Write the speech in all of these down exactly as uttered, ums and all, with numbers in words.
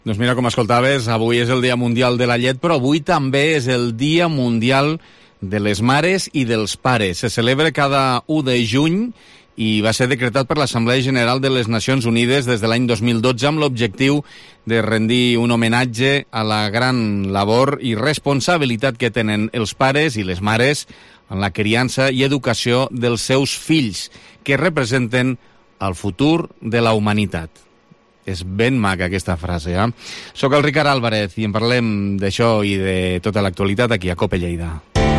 Doncs mira, com escoltaves, avui és el Dia Mundial de la Llet, però avui també és el Dia Mundial de les Mares i dels Pares. Se celebra cada u de juny i va ser decretat per l'Assemblea General de les Nacions Unides des de l'any dos mil dotze amb l'objectiu de rendir un homenatge a la gran labor i responsabilitat que tenen els pares i les mares en la criança i educació dels seus fills, que representen el futur de la humanitat. És ben maca aquesta frase, eh? Soc el Ricard Álvarez i en parlem d'això i de tota l'actualitat aquí a COPE Lleida.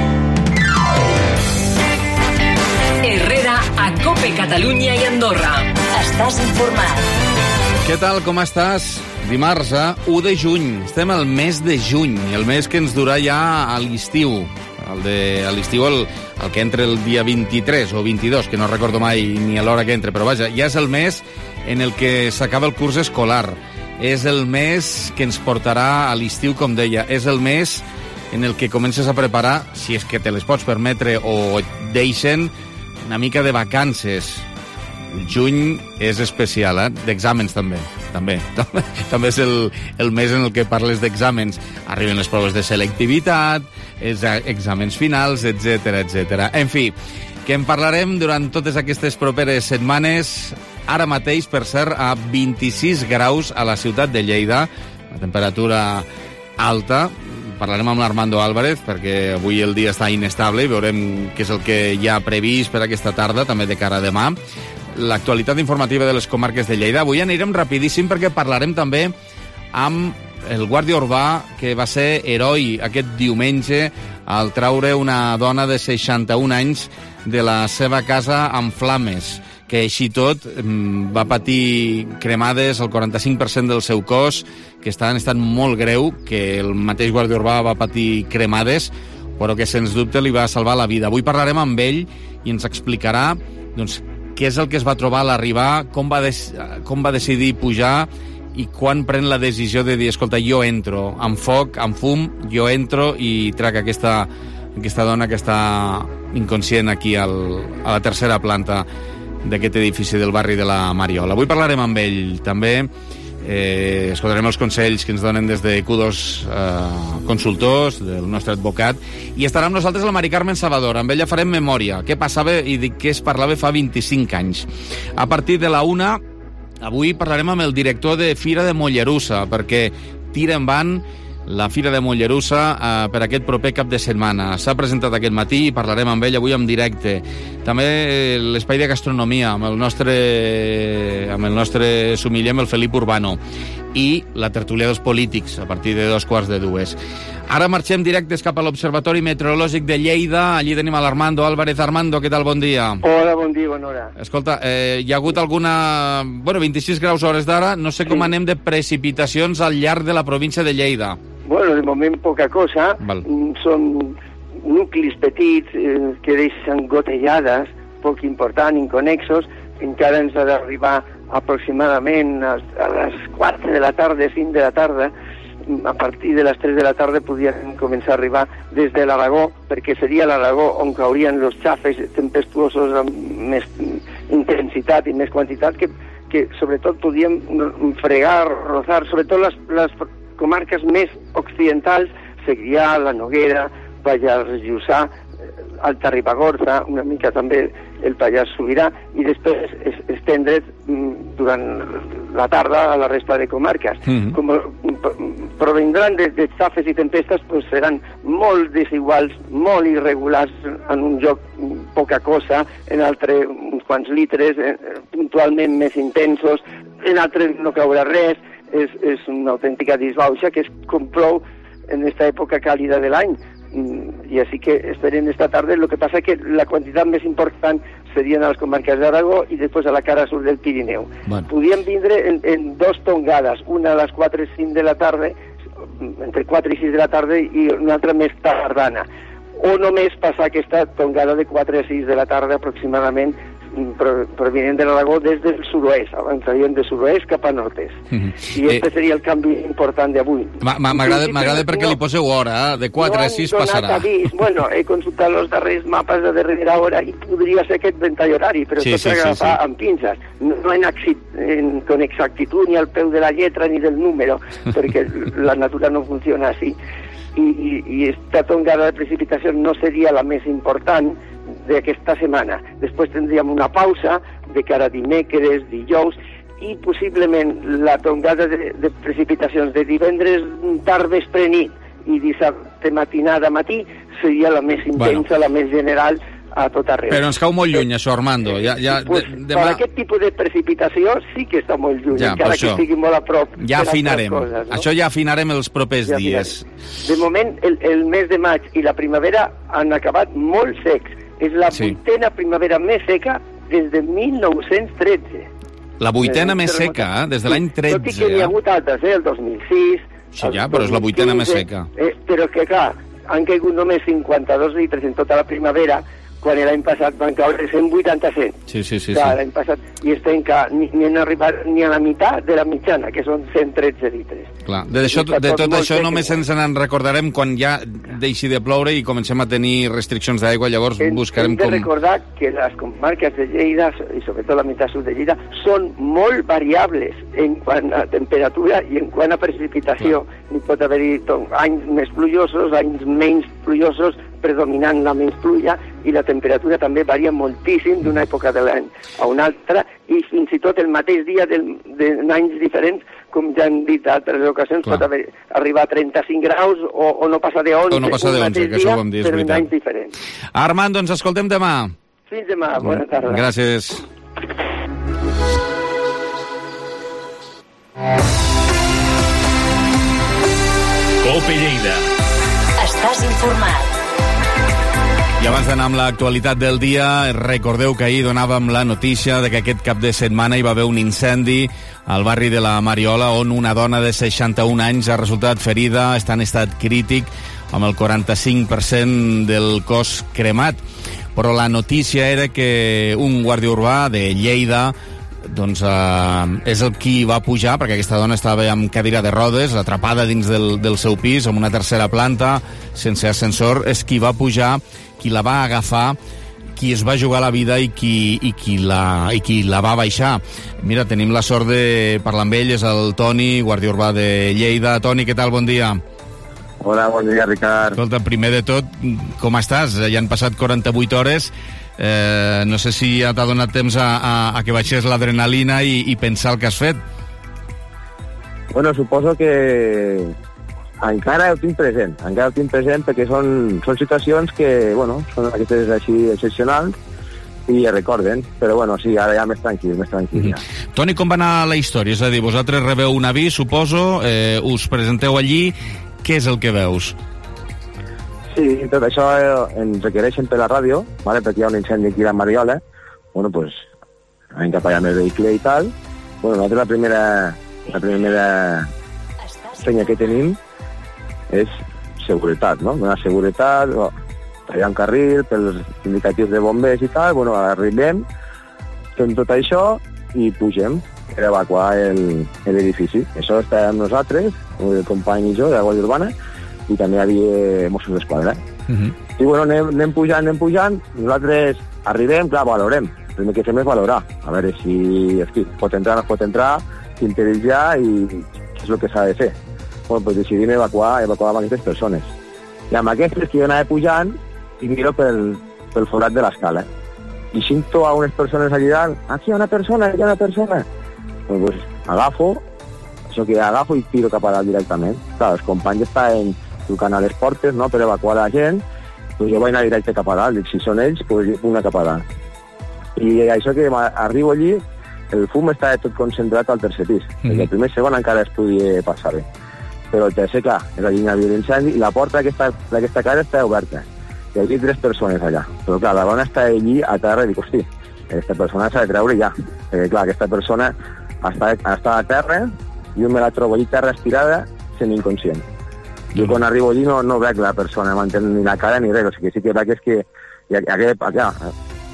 Herrera a COPE Catalunya i Andorra. Estàs informat. Què tal, com estàs? Dimarts, eh? u de juny. Estem al mes de juny, el mes que ens durà ja a l'estiu. El de, a l'estiu el, el que entra el dia vint-i-tres o vint-i-dos, que no recordo mai ni a l'hora que entra, però vaja, ja és el mes en el que s'acaba el curs escolar. És el mes que ens portarà a l'estiu, com deia. És el mes en el que comences a preparar, si és que te les pots permetre o et deixen, una mica de vacances. El juny és especial, eh? D'exàmens també. També. També és el, el mes en el que parles d'exàmens. Arriben les proves de selectivitat, els exàmens finals, etcètera, etcètera. En fi, que en parlarem durant totes aquestes properes setmanes. Ara mateix, per cert, a vint-i-sis graus a la ciutat de Lleida, la temperatura alta. Parlarem amb l'Armando Álvarez, perquè avui el dia està inestable i veurem què és el que hi ha previst per aquesta tarda, també de cara a demà. L'actualitat informativa de les comarques de Lleida. Avui anirem rapidíssim perquè parlarem també amb el guàrdia urbà que va ser heroi aquest diumenge al traure una dona de seixanta-un anys de la seva casa amb flames, que així tot va patir cremades el quaranta-cinc per cent del seu cos, que està en estat molt greu, que el mateix guàrdia urbà va patir cremades, però que sens dubte li va salvar la vida. Avui parlarem amb ell i ens explicarà doncs, què és el que es va trobar a l'arribar, com va, des, com va decidir pujar i quan pren la decisió de dir, escolta, jo entro, amb foc, amb fum, jo entro i trac aquesta, aquesta dona que està inconscient aquí al, a la tercera planta d'aquest edifici del barri de la Mariola. Avui parlarem amb ell també, eh, escoltarem els consells que ens donen des de Q dos eh, Consultors, del nostre advocat, i estarà amb nosaltres la Mari Carmen Salvador. Amb ella farem memòria, què passava i de què es parlava fa vint-i-cinc anys. A partir de la una, avui parlarem amb el director de Fira de Mollerussa, perquè tira endavant la Fira de Mollerussa eh, per aquest proper cap de setmana. S'ha presentat aquest matí i parlarem amb ell avui en directe. També eh, l'espai de gastronomia amb el nostre amb el nostre sumiller, el Felip Urbano, i la tertúlia dels polítics a partir de dos quarts de dues. Ara marxem directes cap a l'Observatori Meteorològic de Lleida. Allí tenim a l'Armando Álvarez. Armando, què tal? Bon dia. Hola, bon dia, bona hora. Escolta, eh, hi ha hagut alguna... Bueno, vint-i-sis graus hores d'ara. No sé com sí. anem de precipitacions al llarg de la província de Lleida. Bueno, de moment poca cosa. Val. Són nuclis petits eh, que deixen gotellades, poc important, inconexos. Encara ens ha d'arribar aproximadament a, a les quatre de la tarda, cinc de la tarda. A partir de les tres de la tarda podien començar a arribar des de l'Aragó, perquè seria l'Aragó on caurien els xafes tempestuosos amb més intensitat i més quantitat, que, que sobretot podíem fregar, rozar, sobretot les, les comarques més occidentals, Segrià, la Noguera, Pallars Jussà, Alta Ribagorça, una mica també el Pallars Sobirà, i després es, estendre durant la tarda a la resta de comarques. Mm-hmm. Com provindran de, de xafes i tempestes, pues seran molt desiguals, molt irregulars, en un lloc poca cosa, en altre uns quants litres, eh, puntualment més intensos, en altres no caurà res. És, és una autèntica disbauxa que es complou en esta època càlida de l'any. I així que esperem esta tarda. Lo que passa que la quantitat més important serien a les comarques d'Aragó i després a la cara sud del Pirineu. Bueno. Podien vindre en, en dos tongades, una a les quatre i cinc de la tarda, entre quatre i sis de la tarda, i una altra més tardana. O només passar aquesta tongada de quatre a sis de la tarda aproximadament provinent de l'Aragó des del sud-oest, avançarien de sud-oest cap a nord-est. Mm-hmm. I aquest eh, seria el canvi important d'avui. M'agrada perquè no, li poseu hora, eh? De quatre a sis passarà. Avís. Bueno, he consultat els darrers mapes de darrera hora i podria ser aquest ventall horari, però sí, tot s'ha d'agafar sí, sí. amb pinces. No, no en, en, con exactitud ni al peu de la lletra ni del número, perquè la natura no funciona així. I, i, i esta tongada de precipitació no seria la més important d'aquesta setmana. Després tindríem una pausa de cara a dimecres, dijous, i possiblement la tongada de, de precipitacions de divendres tard vespre nit i dissabte matinada matí seria la més intensa, bueno. la més general a tot arreu. Però ens cau molt lluny, això, Armando. Ja, ja, pues, de, demà... Per aquest tipus de precipitació sí que està molt lluny, ja, encara que estigui molt a prop. Ja afinarem. Coses, no? Això ja afinarem els propers ja dies. Afinarem. De moment, el, el mes de maig i la primavera han acabat molt secs. És la sí. vuitena primavera més seca des de mil nou-cents tretze. La vuitena eh, més seca, eh? Des de l'any tretze. Tot i que n'hi ha hagut altres, eh? El dos mil sis... Sí, ja, però és la vuitena més seca. Eh, però que, clar, han caigut només cinquanta-dos litres en tota la primavera, quan l'any passat van caure cent vuitanta-set. Sí, sí, sí. Clar, sí. L'any passat, i estem que ni, ni han arribat ni a la meitat de la mitjana, que són cent tretze litres. Clar, de, això, de tot, tot això només ens en recordarem quan ja deixi de ploure i comencem a tenir restriccions d'aigua, llavors en, buscarem com... Hem de recordar que les comarques de Lleida, i sobretot la meitat sud de Lleida, són molt variables en quant a temperatura i en quant a precipitació. Hi pot haver-hi anys més plujosos, anys menys plujosos, predominant la menys pluja, i la temperatura també varia moltíssim d'una època de l'any a una altra, i fins i tot el mateix dia d'anys diferents, com ja han dit altres ocasions, Clar. pot haver, arribar a trenta-cinc graus o, o no passar de onze, o no passar de onze, que això ho vam dir, és veritat. Anys diferents. Armando, ens escoltem demà. Fins demà, bona tarda. Gràcies. Cope Lleida. Estàs informat. I abans d'anar amb l'actualitat del dia, recordeu que ahir donàvem la notícia de que aquest cap de setmana hi va haver un incendi al barri de la Mariola, on una dona de seixanta-un anys ha resultat ferida, està en estat crític, amb el quaranta-cinc per cent del cos cremat. Però la notícia era que un guàrdia urbà de Lleida doncs eh, és el qui va pujar, perquè aquesta dona estava amb cadira de rodes, atrapada dins del, del seu pis, en una tercera planta, sense ascensor, és qui va pujar, qui la va agafar, qui es va jugar la vida i qui, i qui, la, i qui la va baixar. Mira, tenim la sort de parlar amb ell, és el Toni, guàrdia urbà de Lleida. Toni, què tal? Bon dia. Hola, bon dia, Ricard. Escolta, primer de tot, com estàs? Ja han passat quaranta-vuit hores. Eh, no sé si ja t'ha donat temps a, a, a que baixés l'adrenalina i, i pensar el que has fet. Bueno, suposo que encara ho tinc present, encara ho tinc present perquè són, són situacions que, bueno, són aquestes així excepcionals i es recorden, però bueno, sí, ara ja més tranquil, més tranquil. Mm-hmm. Ja. Toni, com va anar la història? És a dir, vosaltres rebeu un avís, suposo, eh, us presenteu allí, què és el que veus? Sí, tot això eh, ens requereixen per la ràdio, ¿vale? Perquè hi ha un incendi aquí a la Mariola, bueno, pues, anem cap allà amb el vehicle i tal. Bueno, nosaltres la primera, la primera feina que tenim és seguretat, no? Donar seguretat, oh, tallar un carril pels indicatius de bombers i tal, bueno, arribem, fem tot això i pugem per evacuar l'edifici. Això està amb nosaltres, el company i jo, de la Guàrdia Urbana, i també hi havia Mossos d'Esquadra. Uh -huh. I bueno, anem, anem pujant, anem pujant, nosaltres arribem, clar, valorem. El primer que fem és valorar, a veure si hosti, pot entrar, no pot entrar, interioritzar i què és el que s'ha de fer. Bueno, pues decidim evacuar, evacuar amb aquestes persones. I amb aquestes que jo anava pujant i miro pel, pel forat de l'escala. I sento a unes persones allà dalt, aquí hi ha una persona, aquí hi ha una persona. Bueno, pues agafo, això que agafo i tiro cap a dalt directament. Clar, els companys estaven trucant a les portes, no?, per evacuar la gent, pues jo vaig anar directe cap a dalt. Dic, si són ells, pues jo puc anar cap a dalt. I això que arribo allí, el fum està tot concentrat al tercer pis. Mm -hmm. El primer i segon encara es podia passar bé. Però el tercer, clar, és allí hi havia l'incendi i la porta d'aquesta casa està oberta. Hi havia tres persones allà. Però clar, la dona està allí a terra i dic, hosti, aquesta persona s'ha de treure ja. Perquè clar, aquesta persona està, està a terra i jo me la trobo allí terra estirada sent inconscient. Jo quan arribo allí no, no veig la persona, m'entén ni la cara ni res, o sigui, sí que veig és que hi ha, hi ha, hi ha,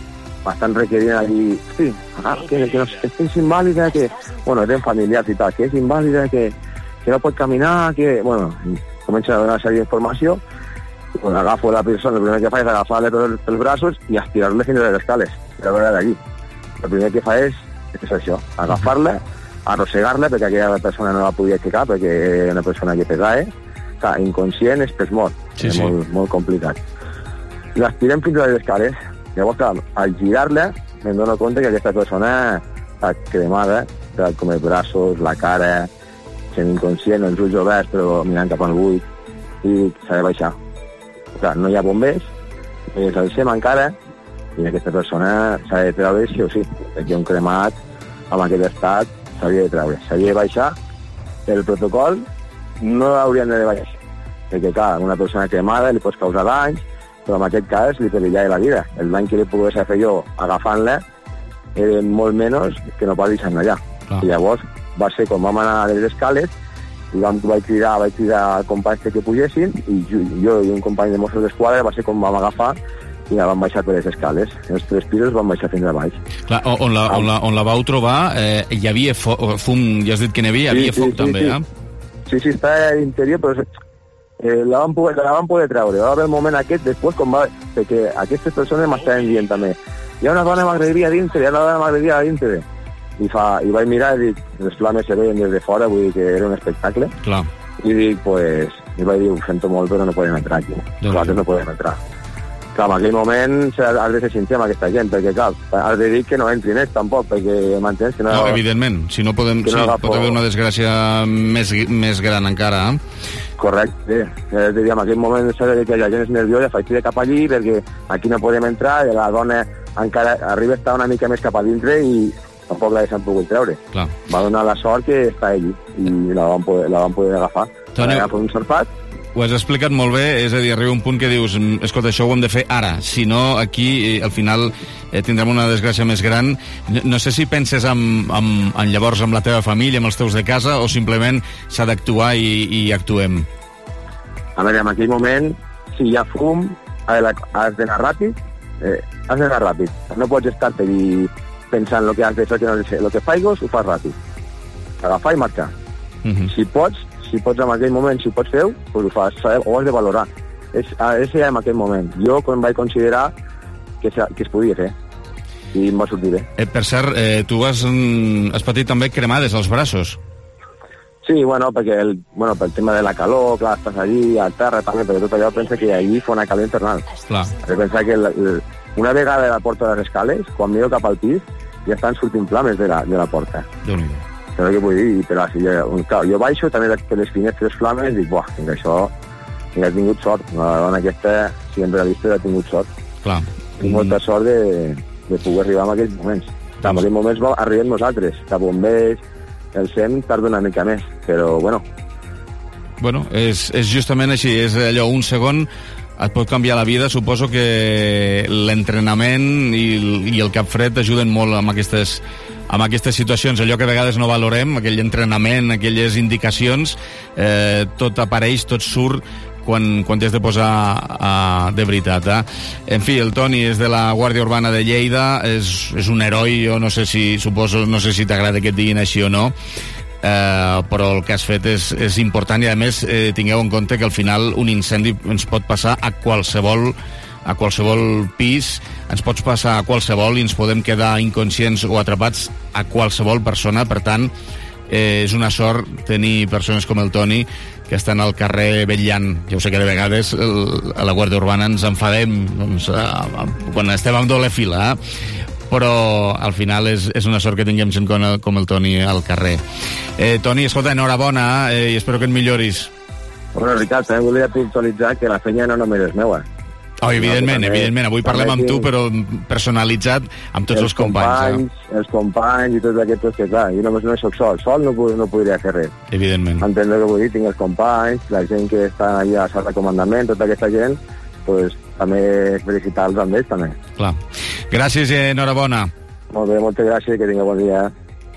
m'estan requerint allí, sí, ah, que, que, no, que és invàlida, que, bueno, eren familiars i tal, que és invàlida, que, que no pot caminar, que, bueno, comença a donar una sèrie d'informació, i quan agafo la persona, el primer que fa és agafar-le pels, pels braços i estirar-le fins a les escales, per veure d'allí. El primer que fa és, és això, agafar-la, arrossegar-la, perquè aquella persona no la podia aixecar, perquè era una persona que pesava, clar, inconscient, és mort, sí, és sí. molt, molt complicat. L'estirem fins a les escales. Llavors, clar, al girar-la, me'n dono compte que aquesta persona està cremada, com els braços, la cara, sent inconscient, els ulls oberts, però mirant cap al buit, i s'ha de baixar. Clar, no hi ha bombers, no hi ha alcem encara, i aquesta persona s'ha de treure sí o sí, perquè un cremat amb aquest estat s'havia de treure. S'havia de baixar, el protocol no haurien de baixar, perquè clar, una persona cremada li pots causar danys, però en aquest cas li perillava la vida. El dany que li pogués fer jo agafant-la era molt menys que no pas deixant allà. Ah. I llavors va ser quan vam anar a les escales i vam, vaig cridar, vaig cridar a companys que pugessin i jo, jo i un company de Mossos d'Esquadra va ser com vam agafar i la vam baixar per les escales. Els tres pisos van baixar fins a baix. Clar, on, la, on, la, on la vau trobar eh, hi havia fum, ja has dit que n'hi havia, hi havia sí, foc sí, també, sí. eh? Sí, sí, està a l'interior, però eh, la, vam poder, la vam poder treure. Va haver el moment aquest, després, com va, perquè aquestes persones m'estaven dient també, hi ha una dona m'agredia a dintre, hi ha una dona m'agredia a dintre. I, fa, i vaig mirar i dic, les flames se veien des de fora, vull dir que era un espectacle. Clar. I dic, pues, i vaig dir, ho sento molt, però no podem entrar aquí. Nosaltres no podem entrar. Clar, en aquell moment has de ser sincer amb aquesta gent, perquè clar, has de dir que no entrin ells tampoc, perquè m'entens que no... No, evidentment, si no podem... no sí, agafo... pot haver una desgràcia més, més gran encara, eh? Correcte, sí. Eh, en aquell moment s'ha de dir que la gent és nerviosa, faig de cap allí, perquè aquí no podem entrar, i la dona encara arriba a estar una mica més cap a dintre i tampoc la s'han pogut treure. Clar. Va donar la sort que està allí, i la van poder, la van poder agafar. Toni... Va agafar un surfat. Ho has explicat molt bé, és a dir, arriba un punt que dius, escolta, això ho hem de fer ara, si no, aquí, al final, eh, tindrem una desgràcia més gran. No, no sé si penses en, en, en llavors amb la teva família, amb els teus de casa, o simplement s'ha d'actuar i, i actuem? A veure, en aquell moment, si hi ha fum, has d'anar ràpid, eh, has d'anar ràpid. No pots estar-te pensant el que has de fer, que no sé, el que faigos, ho fas ràpid. Agafar i marcar. Uh -huh. Si pots, si pots en aquell moment, si ho pots fer, doncs ho fas, ho has de valorar. És, és ja en aquell moment. Jo quan vaig considerar que, que es podia fer i em va sortir bé. Eh, per cert, eh, tu has, has patit també cremades als braços. Sí, bueno, perquè el, bueno, pel tema de la calor, clar, estàs allí, al terra també, però tot allò pensa que allí fa una calor infernal. Clar. He pensat que el, el, una vegada de la porta de les escales, quan miro cap al pis, ja estan sortint flames de la, de la porta. Déu-n'hi-do. Però què vull dir, però si jo, clar, jo baixo també per les finestres flames i dic, buah, que això, que ha tingut sort. La dona aquesta, siguem realistes, ha tingut sort. Clar. Tinc molta sort de, de poder arribar en aquells moments. Clar, en aquells moments arribem nosaltres, cap bombers, el S E M tarda una mica més, però bueno. Bueno, és, és justament així, és allò, un segon et pot canviar la vida. Suposo que l'entrenament i, i el cap fred ajuden molt amb aquestes amb aquestes situacions, allò que a vegades no valorem, aquell entrenament, aquelles indicacions, eh, tot apareix, tot surt quan, quan t'has de posar uh, de veritat. Eh? En fi, el Toni és de la Guàrdia Urbana de Lleida, és, és un heroi, jo no sé si, suposo, no sé si t'agrada que et diguin així o no, eh, però el que has fet és, és important i a més eh, tingueu en compte que al final un incendi ens pot passar a qualsevol a qualsevol pis, ens pots passar a qualsevol i ens podem quedar inconscients o atrapats a qualsevol persona. Per tant, eh, és una sort tenir persones com el Toni que estan al carrer vetllant. Jo sé que de vegades el, a la Guàrdia Urbana ens enfadem doncs, a, a, quan estem amb doble fila, eh? Però al final és, és una sort que tinguem gent com el, com el Toni al carrer. Eh, Toni, escolta, enhorabona eh, i espero que et milloris. Bueno, Ricard, també volia puntualitzar que la feina no només és meua. Oh, evidentment, no, evidentment. Avui parlem amb tu, però personalitzat amb tots els, els companys. companys eh? Els companys i tots aquests que, clar, jo només no soc sol. Sol no, no podria fer res. Evidentment. Entenc el que vull dir, tinc els companys, la gent que està allà a la sala de comandament, tota aquesta gent, pues, també felicitar-los amb ells, també. Clar. Gràcies i enhorabona. Molt bé, moltes gràcies i que tingueu bon dia.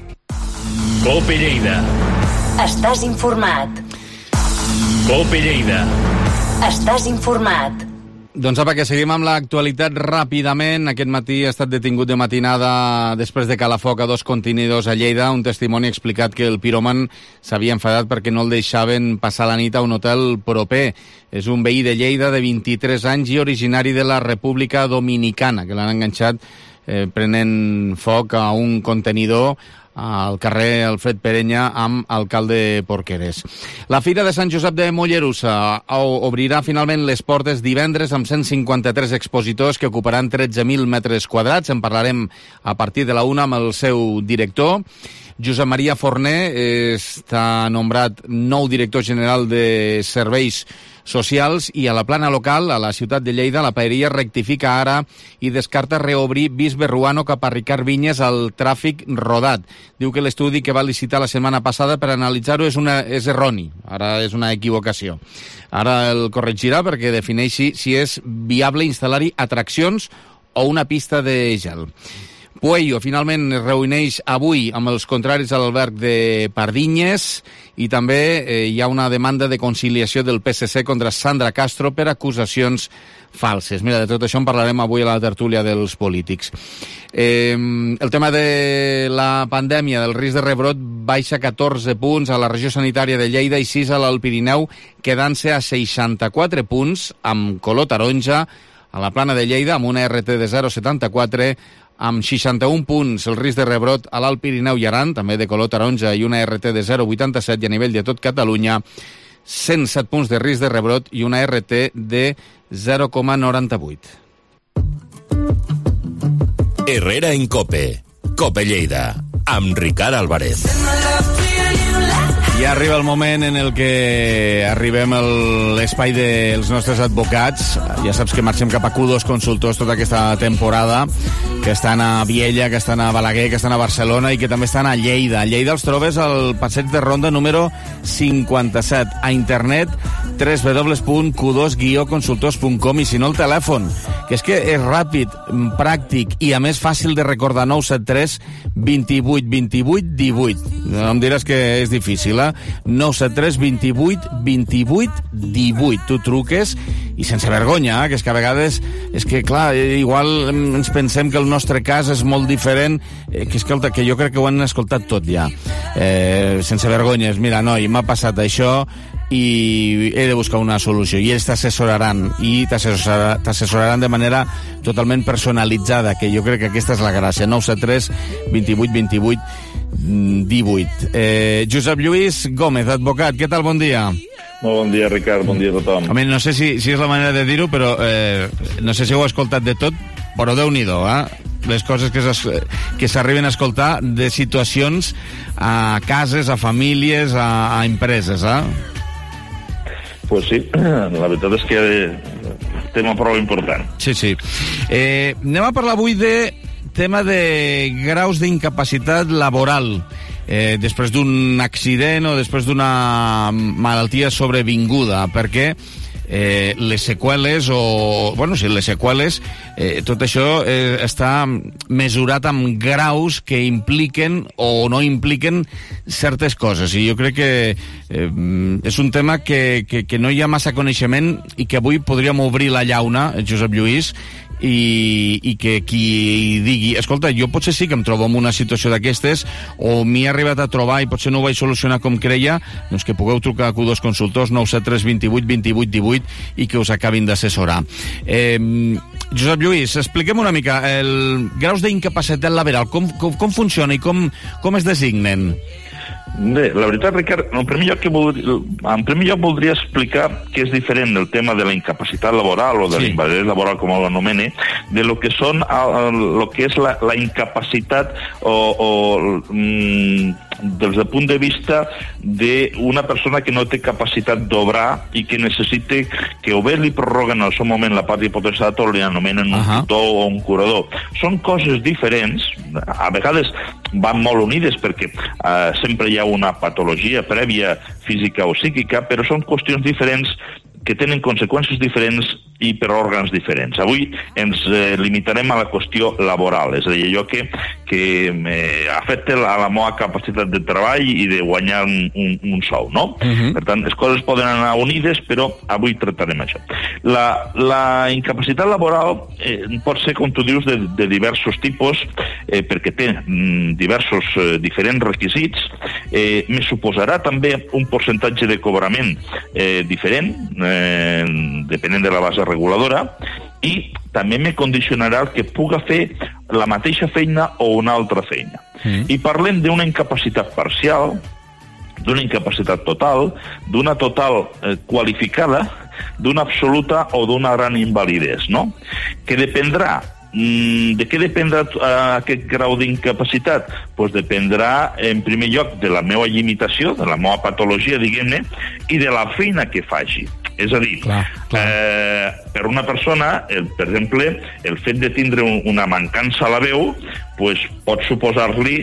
Cope Lleida. Estàs informat. Cope Lleida. Estàs informat. Doncs apa, que seguim amb l'actualitat ràpidament. Aquest matí ha estat detingut de matinada després de calar foc a dos contenidors a Lleida. Un testimoni ha explicat que el piròman s'havia enfadat perquè no el deixaven passar la nit a un hotel proper. És un veí de Lleida de vint-i-tres anys i originari de la República Dominicana, que l'han enganxat eh, prenent foc a un contenidor al carrer Alfred Perenya amb alcalde Porqueres. La Fira de Sant Josep de Mollerussa obrirà finalment les portes divendres amb cent cinquanta-tres expositors que ocuparan tretze mil metres quadrats. En parlarem a partir de la una amb el seu director. Josep Maria Forner està nombrat nou director general de Serveis Socials i a la plana local, a la ciutat de Lleida, la paeria rectifica ara i descarta reobrir Bisbe Ruano cap a Ricard Vinyes al tràfic rodat. Diu que l'estudi que va licitar la setmana passada per analitzar-ho és, una, és erroni, ara és una equivocació. Ara el corregirà perquè defineixi si és viable instal·lar-hi atraccions o una pista de gel. Pueyo finalment es reuneix avui amb els contraris a l'alberg de Pardinyes i també eh, hi ha una demanda de conciliació del P S C contra Sandra Castro per acusacions falses. Mira, de tot això en parlarem avui a la tertúlia dels polítics. Eh, el tema de la pandèmia, del risc de rebrot, baixa catorze punts a la regió sanitària de Lleida i sis a l'Alt Pirineu, quedant-se a seixanta-quatre punts amb color taronja a la plana de Lleida amb una R T de zero coma setanta-quatre, amb seixanta-un punts el risc de rebrot a l'Alt Pirineu i Aran, també de color taronja, i una R T de zero coma vuitanta-set, i a nivell de tot Catalunya, cent set punts de risc de rebrot i una R T de zero coma noranta-vuit. Herrera en Cope. Cope Lleida. Amb Ricard Álvarez. I arriba el moment en el que arribem a l'espai dels nostres advocats. Ja saps que marxem cap a Q dos Consultors tota aquesta temporada, que estan a Viella, que estan a Balaguer, que estan a Barcelona i que també estan a Lleida. A Lleida els trobes al passeig de Ronda número cinquanta-set. A internet, w w w punt q dos guió consultors punt com, i si no el telèfon, que és que és ràpid, pràctic i a més fàcil de recordar. Nou set tres vint-i-vuit vint-i-vuit divuit. No em diràs que és difícil, eh? nou set tres vint-i-vuit vint-i-vuit divuit. Tu truques i sense vergonya, eh? Que és que a vegades és que, clar, igual ens pensem que el nostre cas és molt diferent, eh, que és que, que jo crec que ho han escoltat tot ja. Eh, sense vergonyes, mira, noi, m'ha passat això i he de buscar una solució, i ells t'assessoraran i t'assessoraran de manera totalment personalitzada, que jo crec que aquesta és la gràcia. Nou set tres vint-i-vuit vint-i-vuit divuit. Eh, Josep Lluís Gómez, advocat, què tal? Bon dia. Molt bon dia, Ricard, bon dia a tothom. Home, no sé si, si és la manera de dir-ho, però eh, no sé si ho heu escoltat de tot, però Déu-n'hi-do, eh? Les coses que s'arriben a escoltar de situacions a cases, a famílies, a, a empreses, eh? Pues sí, la veritat és que tema prou important. Sí, sí. Eh, anem a parlar avui de tema de graus d'incapacitat laboral. Eh, després d'un accident o després d'una malaltia sobrevinguda, perquè eh, les seqüeles o... Bueno, sí, les seqüeles, eh, tot això eh, està mesurat amb graus que impliquen o no impliquen certes coses, i jo crec que eh, és un tema que, que, que no hi ha massa coneixement i que avui podríem obrir la llauna, Josep Lluís, i, i que qui digui, escolta, jo potser sí que em trobo en una situació d'aquestes, o m'hi he arribat a trobar i potser no ho vaig solucionar com creia, doncs que pugueu trucar a Q dos Consultors nou set tres vint-i-vuit vint-i-vuit divuit i que us acabin d'assessorar. Eh, Josep Lluís, expliquem una mica el graus d'incapacitat laboral, com, com, com funciona i com, com es designen? Bé, la veritat, Ricard, en primer lloc, que voldria, en primer lloc voldria explicar que és diferent del tema de la incapacitat laboral o de sí. la invalidesa laboral, com l'anomene, de lo que són lo que és la, la incapacitat o, o mm, des del punt de vista d'una persona que no té capacitat d'obrar i que necessita que o bé li prorroguen al seu moment la part d'hipotecitat o li anomenen un uh -huh. tutor o un curador. Són coses diferents, a vegades van molt unides perquè eh, sempre hi ha una patologia prèvia física o psíquica, però són qüestions diferents que tenen conseqüències diferents i per òrgans diferents. Avui ens eh, limitarem a la qüestió laboral, és a dir, allò que, que eh, afecta a la meva capacitat de treball i de guanyar un, un, un sou, no? Uh-huh. Per tant, les coses poden anar unides, però avui tractarem això. La, la incapacitat laboral eh, pot ser, com tu dius, de, de diversos tipus, eh, perquè té mm, diversos eh, diferents requisits. Eh, me suposarà també un percentatge de cobrament eh, diferent, eh, depenent de la base reguladora, i també me condicionarà el que puga fer la mateixa feina o una altra feina. Mm. I parlem d'una incapacitat parcial, d'una incapacitat total, d'una total eh, qualificada, d'una absoluta o d'una gran invalidesa, no? Que dependrà. Mm, de què dependrà uh, aquest grau d'incapacitat? Pues dependrà, en primer lloc, de la meva limitació, de la meva patologia, diguem-ne, i de la feina que faci. És a dir, clar, clar. Eh, per una persona, el, per exemple, el fet de tindre un, una mancança a la veu pues, pot suposar-li,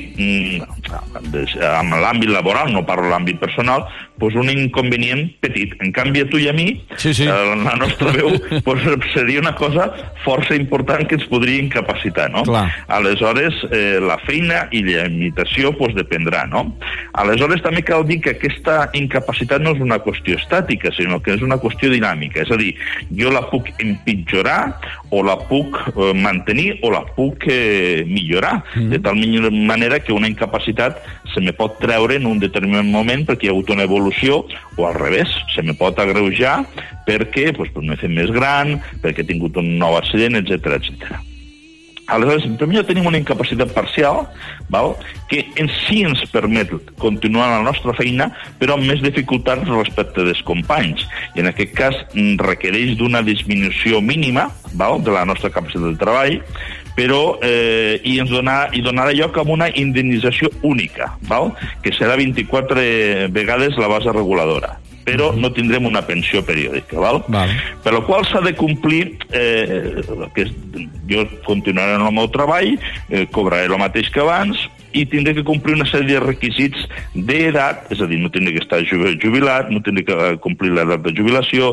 mm, en l'àmbit laboral, no parlo l'àmbit personal, pues, un inconvenient petit. En canvi, a tu i a mi, sí, sí. Eh, la nostra veu pues, seria una cosa força important que ens podria incapacitar, no? Clar. Aleshores, eh, la feina i la limitació pues, dependrà, no? Aleshores, també cal dir que aquesta incapacitat no és una qüestió estàtica, sinó que és una qüestió dinàmica. És a dir, jo la puc empitjorar, o la puc eh, mantenir, o la puc eh, millorar, mm. de tal manera que una incapacitat se me pot treure en un determinat moment perquè hi ha hagut una evolució, o al revés, se me pot agreujar perquè pues, m'he fet més gran, perquè he tingut un nou accident, etcètera, etcètera. Aleshores, primer tenim una incapacitat parcial, val? Que en si ens permet continuar la nostra feina, però amb més dificultats respecte dels companys. I en aquest cas requereix d'una disminució mínima, val? De la nostra capacitat de treball, però eh, i ens donar, i donarà lloc a una indemnització única, val? Que serà vint-i-quatre vegades la base reguladora, però no tindrem una pensió periòdica, val? Val. Per la qual s'ha de complir, eh, que jo continuaré en el meu treball, eh, cobraré el mateix que abans, i tindré que complir una sèrie de requisits d'edat, és a dir, no tindré que estar jubilat, no tindré que complir l'edat de jubilació,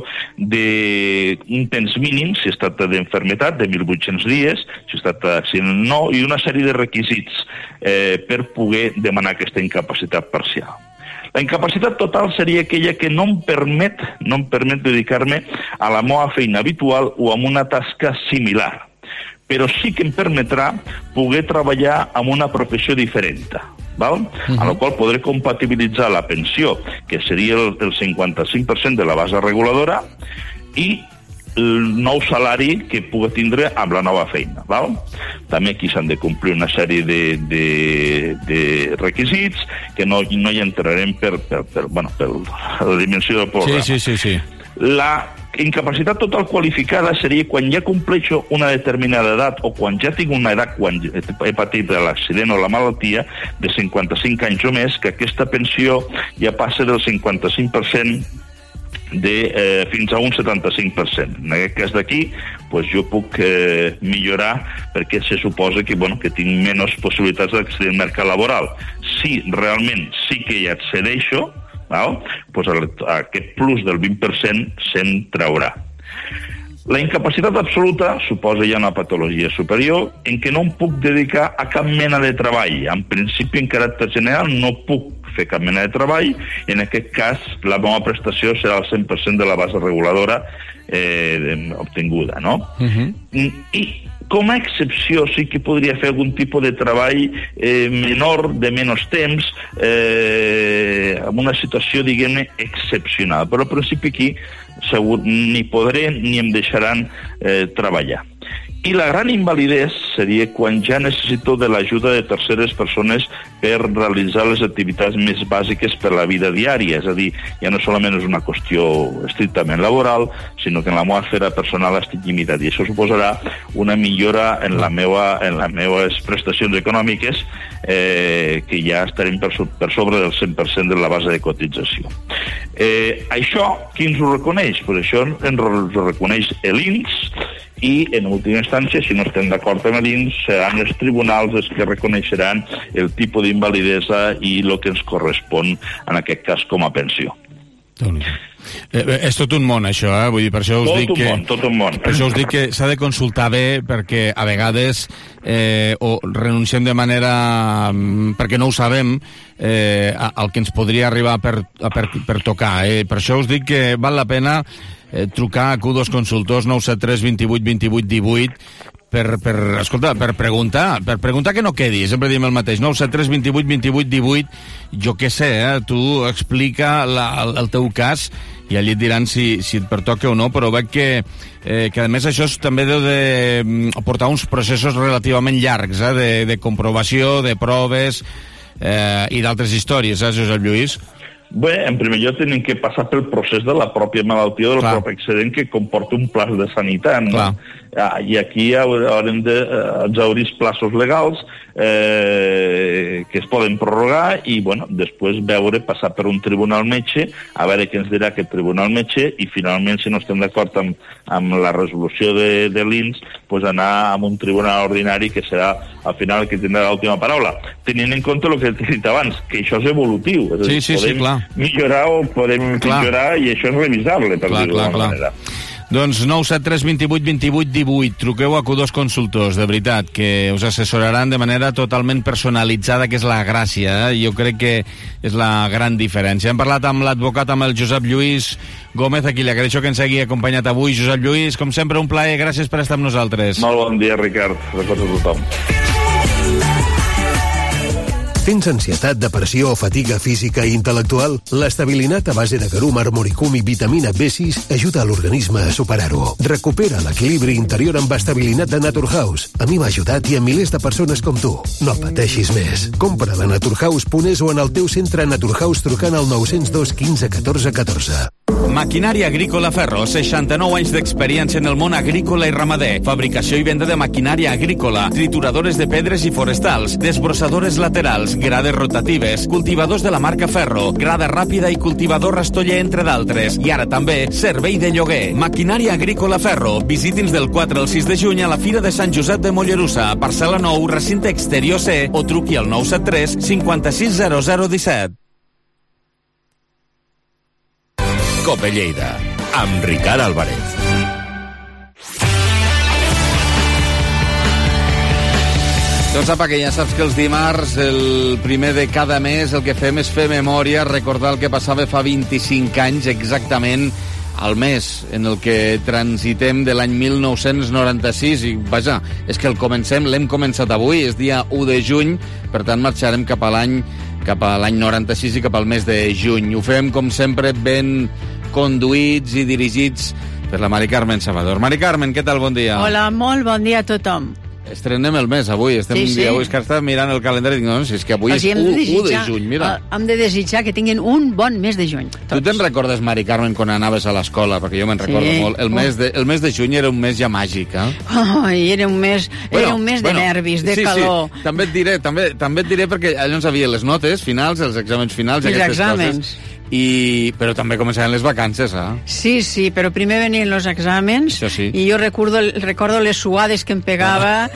d'un temps mínim, si es tracta d'enfermetat, de mil vuit-cents dies, si es tracta d'accident no, i una sèrie de requisits eh, per poder demanar aquesta incapacitat parcial. La incapacitat total seria aquella que no em permet, no em permet dedicar-me a la meva feina habitual o a una tasca similar, però sí que em permetrà poder treballar amb una professió diferent, val? Uh-huh. A la qual podré compatibilitzar la pensió, que seria el, el cinquanta-cinc per cent de la base reguladora, i el nou salari que pugui tindre amb la nova feina, val? També aquí s'han de complir una sèrie de, de, de requisits que no, no hi entrarem per, per, per, bueno, per la dimensió del programa. Sí, sí, sí, sí. La incapacitat total qualificada seria quan ja compleixo una determinada edat o quan ja tinc una edat, quan he patit l'accident o la malaltia de cinquanta-cinc anys o més, que aquesta pensió ja passa del cinquanta-cinc per cent de, eh, fins a un setanta-cinc per cent. En aquest cas d'aquí, pues, jo puc eh, millorar perquè se suposa que, bueno, que tinc menys possibilitats d'accedir al mercat laboral. Si realment sí que hi accedeixo, val? Pues, aquest plus del vint per cent se'n traurà. La incapacitat absoluta suposa ja una patologia superior en què no em puc dedicar a cap mena de treball. En principi, en caràcter general, no puc fer cap mena de treball, i en aquest cas la meva prestació serà el cent per cent de la base reguladora eh, obtinguda, no? Uh-huh. I com a excepció sí que podria fer algun tipus de treball eh, menor, de menys temps, eh, amb una situació, diguem-ne, excepcional. Però al principi aquí segur ni podré ni em deixaran eh, treballar. I la gran invalidesa seria quan ja necessito de l'ajuda de terceres persones per realitzar les activitats més bàsiques per la vida diària. És a dir, ja no solament és una qüestió estrictament laboral, sinó que en la meva esfera personal estic limitat. I això suposarà una millora en la meva, en les meves prestacions econòmiques, eh, que ja estarem per, per sobre del cent per cent de la base de cotització. Eh, això, qui ens ho reconeix? Pues això ens ho reconeix l'I N S, i en última instància, si no estem d'acord amb l'I N S, seran els tribunals els que reconeixeran el tipus d'invalidesa i el que ens correspon en aquest cas com a pensió. Eh, és tot un món, això, eh? Vull dir, per això us tot dic un que... món, tot un món. Per això us dic que s'ha de consultar bé, perquè a vegades eh, o renunciem de manera... perquè no ho sabem, eh, al que ens podria arribar per, per, per tocar. Eh? Per això us dic que val la pena eh, trucar a Q dos Consultors nou set tres vint vuit vint vuit divuit per, per, escolta, per preguntar, per preguntar que no quedi, sempre diem el mateix, nou set tres vint vuit vint vuit divuit, jo què sé, eh, tu explica la, el, el teu cas i allí et diran si, si et pertoca o no, però veig que, eh, que a més això també deu de portar uns processos relativament llargs, eh, de, de comprovació, de proves eh, i d'altres històries, eh, Josep Lluís? Bé, en primer lloc tenen que passar pel procés de la pròpia malaltia, del Clar. propi excedent que comporta un plaç de sanitat, no? Clar. Ah, i aquí haurem d'exaurir els plaços legals eh, que es poden prorrogar i, bueno, després veure, passar per un tribunal metge, a veure què ens dirà aquest tribunal metge i, finalment, si no estem d'acord amb, amb la resolució de, de l'I N S, pues anar a un tribunal ordinari que serà, al final, el que tindrà l'última paraula. Tenint en compte el que he dit abans, que això és evolutiu. És sí, sí, podem sí, clar. millorar o podem Clar. millorar i això és revisable, per dir-ho d'alguna manera. Doncs nou set tres vint vuit vint vuit divuit, truqueu a Q dos Consultors, de veritat, que us assessoraran de manera totalment personalitzada, que és la gràcia, eh? Jo crec que és la gran diferència. Hem parlat amb l'advocat, amb el Josep Lluís Gómez, a qui li agraeixo que ens hagi acompanyat avui. Josep Lluís, com sempre, un plaer, gràcies per estar amb nosaltres. Molt bon dia, Ricard. Recordo a tothom. Tens ansietat, depressió o fatiga física i intel·lectual? L'estabilinat a base de garum, armoricum i vitamina B sis ajuda a l'organisme a superar-ho. Recupera l'equilibri interior amb estabilinat de Naturhaus. A mi m'ha ajudat i a milers de persones com tu. No pateixis més. Compra-la a naturhaus punt es o en el teu centre Naturhaus trucant al nou zero dos quinze catorze catorze. Maquinària Agrícola Ferro, seixanta-nou anys d'experiència en el món agrícola i ramader. Fabricació i venda de maquinària agrícola, trituradores de pedres i forestals, desbrossadores laterals, grades rotatives, cultivadors de la marca Ferro, grada ràpida i cultivador rastoller, entre d'altres. I ara també servei de lloguer. Maquinària Agrícola Ferro. Visiti'ns del quatre al sis de juny a la Fira de Sant Josep de Mollerussa, parcel·la nou, recinte exterior C, o truqui al nou set tres cinquanta-sis zero zero disset. Cope Lleida, amb Ricard Álvarez. Doncs apa, que ja saps que els dimarts, el primer de cada mes, el que fem és fer memòria, recordar el que passava fa vint-i-cinc anys, exactament al mes en el que transitem de l'any mil nou-cents noranta-sis, i vaja, és que el comencem, l'hem començat avui, és dia u de juny, per tant marxarem cap a l'any cap a l'any noranta-sis i cap al mes de juny. Ho fem, com sempre, ben conduïts i dirigits per la Mari Carmen Salvador. Mari Carmen, què tal? Bon dia. Hola, molt bon dia a tothom. Estrenem el mes avui, estem Sí, un sí. dia, avui és que estava mirant el calendari i dic, no, si és que avui Els és hi hem de u de desitjar- juny, mira. eh, Hem de desitjar que tinguin un bon mes de juny. Tu te'n recordes, Mari Carmen, quan anaves a l'escola? Perquè jo me'n Sí. recordo molt. El Oh. mes, de, el mes de juny era un mes ja màgic, eh? Ai, era un mes, era un mes de nervis, de sí, calor. Sí. També et diré, també, també et diré perquè allò ens havia les notes finals, els exàmens finals i Els aquestes exàmens. coses. I, però també començaven les vacances, eh? Sí, sí, però primer venien els exàmens Això sí. i jo recordo, recordo les suades que em pegava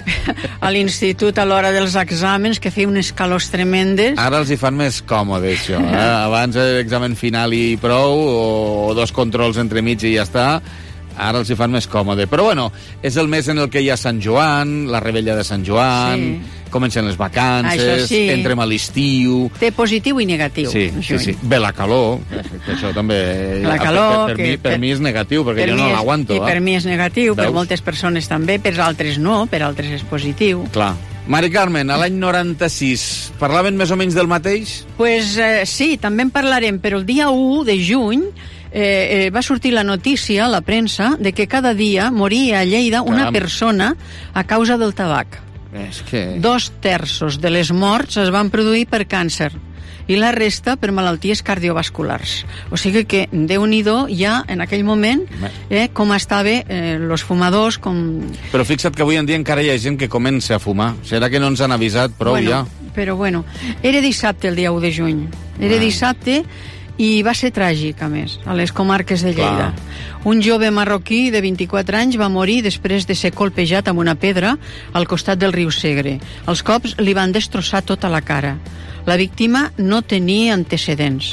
a l'institut a l'hora dels exàmens, que feia unes calors tremendes. Ara els hi fan més còmode, això, eh? Abans l'examen final i prou, o dos controls entremig i ja està. Ara els hi fan més còmode. Però bueno, és el mes en el que hi ha Sant Joan, la rebella de Sant Joan, Sí. comencen les vacances, Això sí. entrem a l'estiu. Té positiu i negatiu. Sí, sí, juny. sí. Bé, la calor, que això també... La calor, Per, per, per, que mi, per per- mi és negatiu, perquè Per jo mi no és- l'aguanto. I per eh? mi és negatiu, per Veus? moltes persones també, per altres no, per altres és positiu. Clar. Mari Carmen, a l'any noranta-sis, parlaven més o menys del mateix? Pues eh, sí, també en parlarem, però el dia u de juny eh, eh, va sortir la notícia a la premsa de que cada dia moria a Lleida una Caram. persona a causa del tabac. És que... Dos terços de les morts es van produir per càncer i la resta per malalties cardiovasculars. O sigui que, Déu-n'hi-do, ja en aquell moment, eh, com estaven eh, los fumadors, com... Però fixa't que avui en dia encara hi ha gent que comença a fumar. Serà que no ens han avisat prou bueno, ja? Però bueno, era dissabte el dia u de juny. Era Ah. dissabte i va ser tràgic, a més, a les comarques de Lleida. Clar. Un jove marroquí de vint-i-quatre anys va morir després de ser colpejat amb una pedra al costat del riu Segre. Els cops li van destrossar tota la cara. La víctima no tenia antecedents.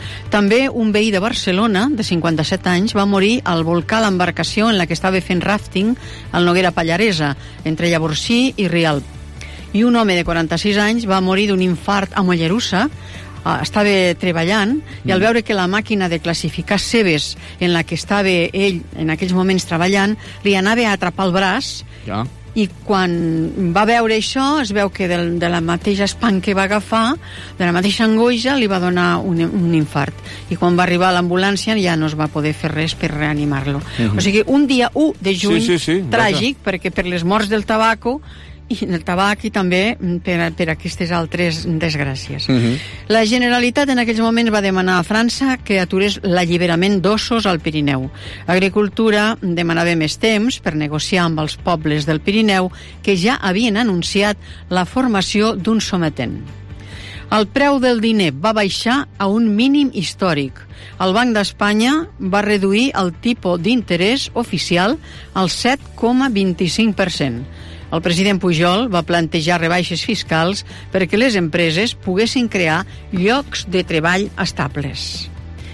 També un veí de Barcelona, de cinquanta-set anys, va morir al volcà l'embarcació en la que estava fent rafting al Noguera Pallaresa, entre Llavorsí i Rialp. I un home de quaranta-sis anys va morir d'un infart a Mollerussa. Estava treballant i al veure que la màquina de classificar cebes en la que estava ell en aquells moments treballant li anava a atrapar el braç, ja. I quan va veure això es veu que del, de la mateixa espant que va agafar, de la mateixa angoixa, li va donar un, un infart, i quan va arribar a l'ambulància ja no es va poder fer res per reanimar-lo. Uh-huh. O sigui, un dia u de juny sí, sí, sí, tràgic, vaja. Perquè per les morts del tabaco i el tabac i també per, per aquestes altres desgràcies. Uh-huh. La Generalitat en aquells moments va demanar a França que aturés l'alliberament d'ossos al Pirineu. Agricultura demanava més temps per negociar amb els pobles del Pirineu que ja havien anunciat la formació d'un sometent. El preu del diner va baixar a un mínim històric. El Banc d'Espanya va reduir el tipus d'interès oficial al set coma vint-i-cinc per cent. El president Pujol va plantejar rebaixes fiscals perquè les empreses poguessin crear llocs de treball estables.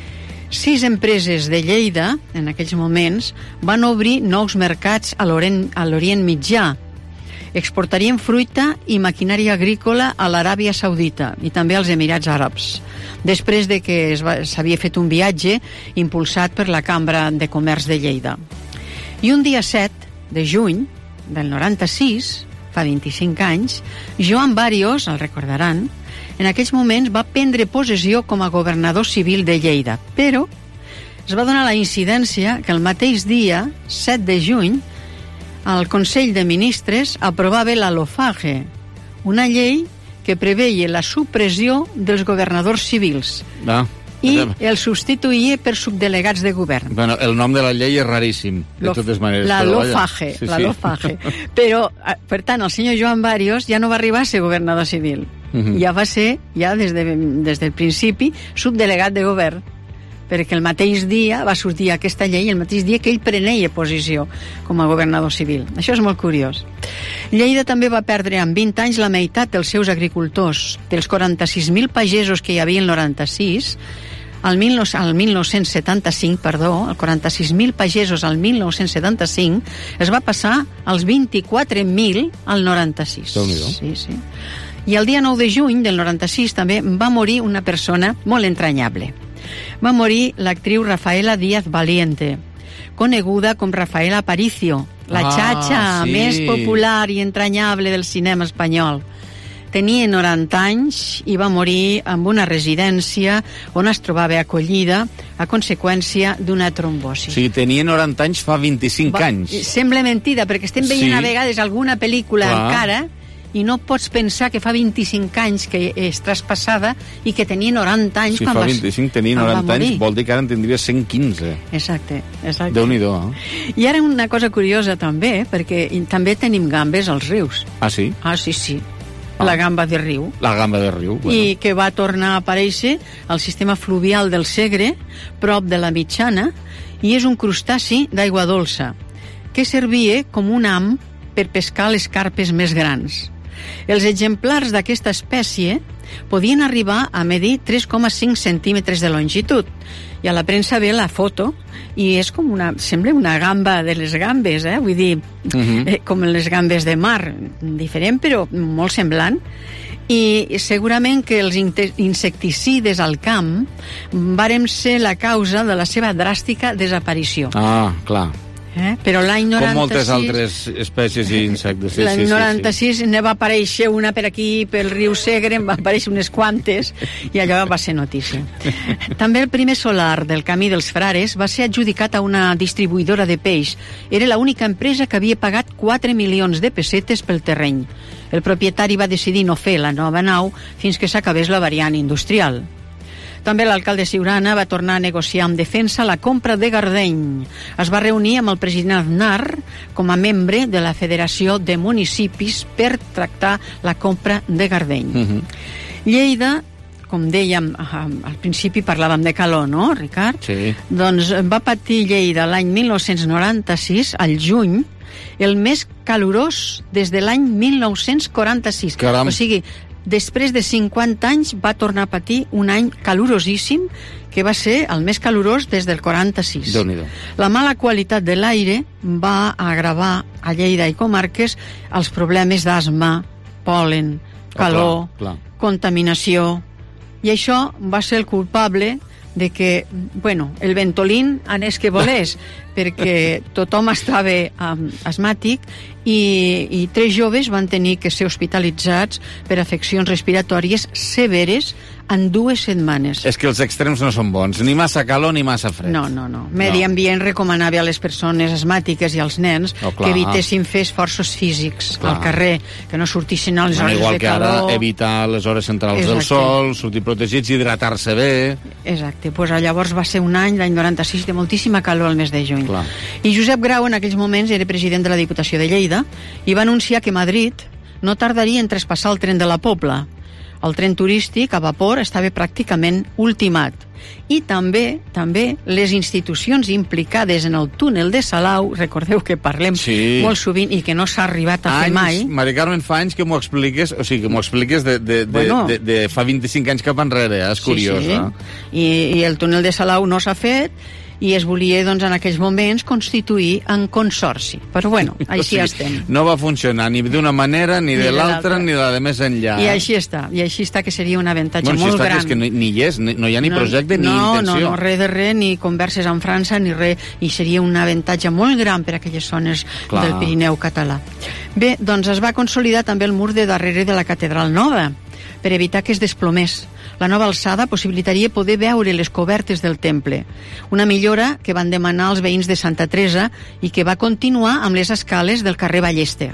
Sis empreses de Lleida, en aquells moments, van obrir nous mercats a l'Orient Mitjà. Exportarien fruita i maquinària agrícola a l'Aràbia Saudita i també als Emirats Àrabs, després de que s'havia fet un viatge impulsat per la Cambra de Comerç de Lleida. I un dia set de juny del noranta-sis, fa vint-i-cinc anys, Joan Bàrios, el recordaran, en aquells moments va prendre possessió com a governador civil de Lleida, però es va donar la incidència que el mateix dia, set de juny, el Consell de Ministres aprovava la LOFAGE, una llei que preveia la supressió dels governadors civils. Ah. I el substituïa per subdelegats de govern. Bueno, el nom de la llei és raríssim, de totes maneres. La LOFAGE, sí, la sí. LOFAGE. Però, per tant, el senyor Joan Bàrios ja no va arribar a ser governador civil. Uh-huh. Ja va ser, ja des, de, des del principi, subdelegat de govern, perquè el mateix dia va sortir aquesta llei, el mateix dia que ell prenia posició com a governador civil. Això és molt curiós. Lleida també va perdre en vint anys la meitat dels seus agricultors. Dels quaranta-sis mil pagesos que hi havia el noranta-sis, al, mil, al mil nou-cents setanta-cinc, perdó, el quaranta-sis mil pagesos al mil nou-cents setanta-cinc, es va passar als vint-i-quatre mil al noranta-sis. Sí, sí. I el dia nou de juny del noranta-sis també va morir una persona molt entranyable. Va morir l'actriu Rafaela Díaz Valiente, coneguda com Rafaela Aparicio, la ah, xatxa sí. més popular i entranyable del cinema espanyol. Tenia noranta anys i va morir en una residència on es trobava acollida a conseqüència d'una trombosi. O sigui, tenia noranta anys fa vint-i-cinc va, anys. Sembla mentida, perquè estem veient sí. a vegades alguna pel·lícula Clar. encara i no pots pensar que fa vint-i-cinc anys que és traspassada i que tenia noranta anys. Si quan fa vint-i-cinc, tenia noranta anys, vol dir que ara en tindria cent quinze. Exacte, exacte. Déu-n'hi-do, eh? I ara una cosa curiosa també, perquè també tenim gambes als rius. Ah, sí? Ah, sí, sí. Ah. La gamba de riu. La gamba de riu, bueno. I que va tornar a aparèixer al sistema fluvial del Segre, prop de la Mitjana, i és un crustaci d'aigua dolça, que servia com un ham per pescar les carpes més grans. Els exemplars d'aquesta espècie podien arribar a medir tres coma cinc centímetres de longitud, i a la premsa ve la foto i és com una, sembla una gamba de les gambes, eh? Vull dir, uh-huh. eh, com les gambes de mar, diferent però molt semblant. I segurament que els insecticides al camp varen ser la causa de la seva dràstica desaparició. Ah, clar. Eh? Però l'any noranta-sis... Com moltes altres espècies i insectes. Sí, l'any sí, noranta-sis sí, sí. ne va aparèixer una per aquí, pel riu Segre, en va aparèixer unes quantes, i allò va ser notícia. També el primer solar del Camí dels Frares va ser adjudicat a una distribuïdora de peix. Era l'única empresa que havia pagat quatre milions de pessetes pel terreny. El propietari va decidir no fer la nova nau fins que s'acabés la variant industrial. També l'alcalde Siurana va tornar a negociar amb Defensa la compra de Gardeny. Es va reunir amb el president Aznar com a membre de la Federació de Municipis per tractar la compra de Gardeny. Uh-huh. Lleida, com dèiem, al principi parlàvem de calor, no, Ricard? Sí. Doncs va patir Lleida l'any mil nou-cents noranta-sis, al juny, el més calorós des de l'any mil nou-cents quaranta-sis. Caram. O sigui, després de cinquanta anys va tornar a patir un any calorosíssim, que va ser el més calorós des del quaranta-sis. Déu-n'hi-do. La mala qualitat de l'aire va agravar a Lleida i comarques els problemes d'asma, pol·len, calor, oh, clar, clar. contaminació, i això va ser el culpable de que, bueno, el Ventolin anés que volés, perquè tothom estava um, asmàtic i, i tres joves van tenir que ser hospitalitzats per afeccions respiratòries severes en dues setmanes. És que els extrems no són bons, ni massa calor ni massa fred. No, no, no. Medi Ambient recomanava a les persones asmàtiques i als nens oh, que evitessin fer esforços físics clar. al carrer, que no sortissin a les hores igual de que calor. ara evitar les hores centrals Exacte. del sol, sortir protegits, hidratar-se bé. Exacte, pues llavors va ser un any, l'any noranta-sis, de moltíssima calor al mes de juny. Clar. I Josep Grau en aquells moments era president de la Diputació de Lleida i va anunciar que Madrid no tardaria en traspassar el tren de la Pobla. El tren turístic a vapor estava pràcticament ultimat. I també també les institucions implicades en el túnel de Salau, recordeu que parlem sí. molt sovint i que no s'ha arribat a anys, fer mai. Mari Carmen, fa anys que m'ho expliques, o sigui, que m'ho expliques de, de, de, bueno, de, de, de fa vint-i-cinc anys cap enrere, eh? És curiós. Sí, sí. Eh? I, I el túnel de Salau no s'ha fet i es volia, doncs, en aquells moments constituir en consorci. Però, bueno, així o sigui, estem. No va funcionar ni d'una manera, ni, ni de l'altra, ni de la de més enllà. I així està, i així està, que seria un avantatge bueno, molt si gran. És que no, ni hi és, no hi ha ni no, projecte ni no, intenció. No, no, res de res, ni converses amb França, ni res, i seria un avantatge molt gran per a aquelles zones Clar. del Pirineu català. Bé, doncs es va consolidar també el mur de darrere de la Catedral Nova, per evitar que es desplomés. La nova alçada possibilitaria poder veure les cobertes del temple, una millora que van demanar els veïns de Santa Teresa i que va continuar amb les escales del carrer Ballester.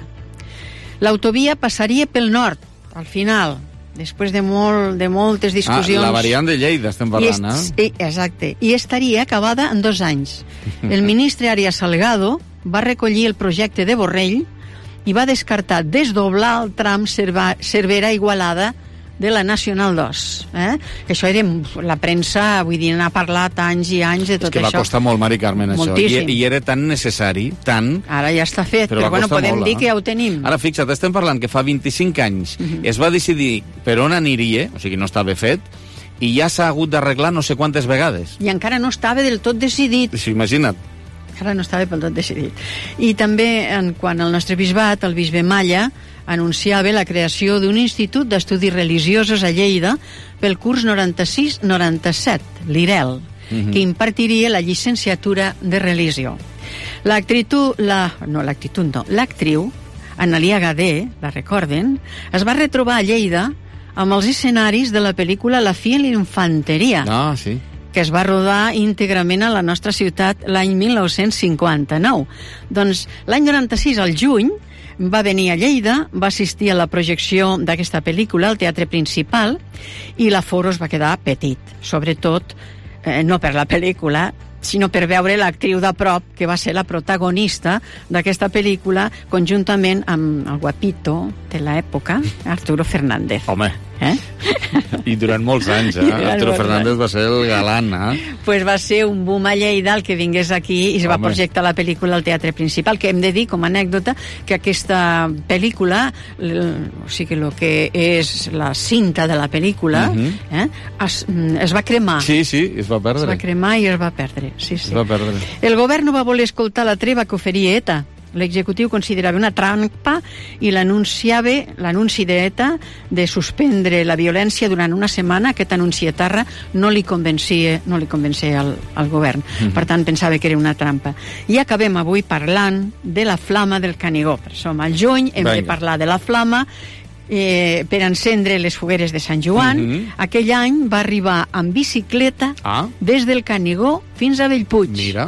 L'autovia passaria pel nord, al final, després de, molt, de moltes discussions. Ah, la variant de Lleida estem parlant, eh? Exacte, i estaria acabada en dos anys. El ministre Arias Salgado va recollir el projecte de Borrell i va descartar desdoblar el tram Cervera-Igualada de la Nacional dos. Eh? Que això era la premsa, vull dir, n'ha parlat anys i anys de tot això. És que va això. costar molt, Mari Carmen, Moltíssim. això. I, I era tan necessari, tant... Ara ja està fet, però, però bueno, podem molt, dir eh? que ja ho tenim. Ara, fixa't, estem parlant que fa vint-i-cinc anys uh -huh. es va decidir per on aniria, o sigui, no estava fet, i ja s'ha hagut d'arreglar no sé quantes vegades. I encara no estava del tot decidit. Sí, imagina't. Encara no estava pel tot decidit. I també, en quant al nostre bisbat, el bisbe Malla anunciava la creació d'un institut d'estudis religiosos a Lleida pel curs noranta-sis noranta-set, l'I R E L, uh-huh. que impartiria la llicenciatura de religió. L'actriu, la, no, l'actitud no, l'actriu, Analia Gadé, la recorden, es va retrobar a Lleida amb els escenaris de la pel·lícula La fiel infanteria. Ah, sí. Que es va rodar íntegrament a la nostra ciutat l'any mil nou-cents cinquanta-nou. Doncs l'any noranta-sis, al juny, va venir a Lleida, va assistir a la projecció d'aquesta pel·lícula al Teatre Principal i l'aforo es va quedar petit, sobretot eh, no per la pel·lícula, sinó per veure l'actriu de prop, que va ser la protagonista d'aquesta pel·lícula, conjuntament amb el guapito de l'època, Arturo Fernández. Home, eh? I durant molts anys, eh? Arturo Fernández va ser el galant, eh? Pues va ser un boom a Lleida el que vingués aquí i es va Home. projectar la pel·lícula al Teatre Principal, que hem de dir, com a anècdota, que aquesta pel·lícula, o sigui, el que és la cinta de la pel·lícula, uh-huh. eh, es, es va cremar. Sí, sí, es va perdre. Es va cremar i es va perdre. Sí, sí. Es va perdre. El govern no va voler escoltar la treva que oferia ETA. L'executiu considerava una trampa i l'anunciava, l'anunci d'ETA de suspendre la violència durant una setmana, aquest anunci etarra no li convencia, no li convencia al, al govern. Mm-hmm. Per tant, pensava que era una trampa. I acabem avui parlant de la flama del Canigó. Som al juny, hem Venga. de parlar de la flama eh, per encendre les fogueres de Sant Joan. Mm-hmm. Aquell any va arribar amb bicicleta ah. des del Canigó fins a Bellpuig. Mira.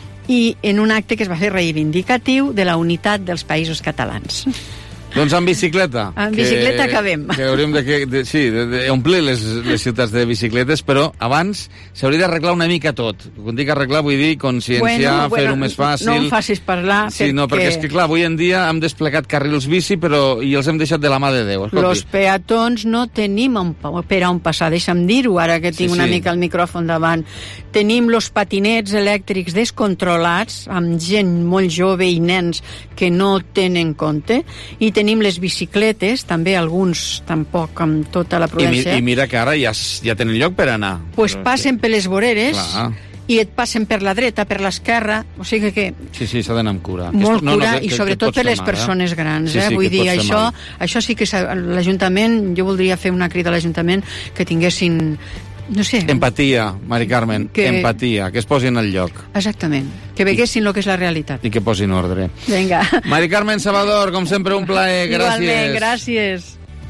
I en un acte que es va fer reivindicatiu de la unitat dels països catalans. Doncs amb bicicleta. Amb bicicleta que, acabem. Que hauríem de, de, sí, de, de omplir les, les ciutats de bicicletes, però abans s'hauria d'arreglar una mica tot. Quan dic arreglar vull dir conscienciar, bueno, bueno, fer-ho més fàcil... No em facis parlar sí, perquè... No, perquè és que clar, avui en dia hem desplegat carrils bici però i els hem deixat de la mà de Déu. Escolti. Los peatons no tenim on, per on passar, deixa'm dir-ho, ara que tinc sí, una sí. mica el micròfon davant. Tenim los patinets elèctrics descontrolats, amb gent molt jove i nens que no tenen compte, i tenim tenim les bicicletes, també alguns tampoc amb tota la prudència. I, i mira que ara ja, ja tenen lloc per anar. Pues passen per les voreres, clar, i et passen per la dreta, per l'esquerra, o sigui que... Sí, sí, s'ha d'anar amb cura. Molt no, cura, no, que, i sobretot que per les mal, persones eh? grans, sí, eh? sí, Vull dir, això, mal. això sí que l'Ajuntament, jo voldria fer una crida a l'Ajuntament que tinguessin, no sé... Empatia, Mari Carmen, que... empatia, que es posin al lloc. Exactament, que veguessin el que és la realitat. I que posin ordre. Vinga. Mari Carmen Salvador, com sempre, un plaer, gràcies. Igualment, gràcies.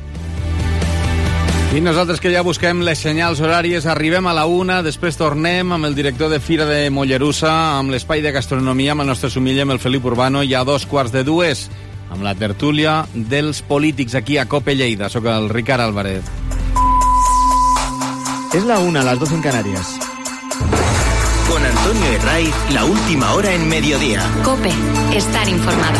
I nosaltres que ja busquem les senyals horàries, arribem a la una, després tornem amb el director de Fira de Mollerussa, amb l'espai de gastronomia, amb el nostre sumiller, amb el Felip Urbano, i a dos quarts de dues, amb la tertúlia dels polítics aquí a COPE Lleida. Soc el Ricard Álvarez. Es la una, las dos en Canarias. Con Antonio Herray, la última hora en mediodía. COPE, estar informado.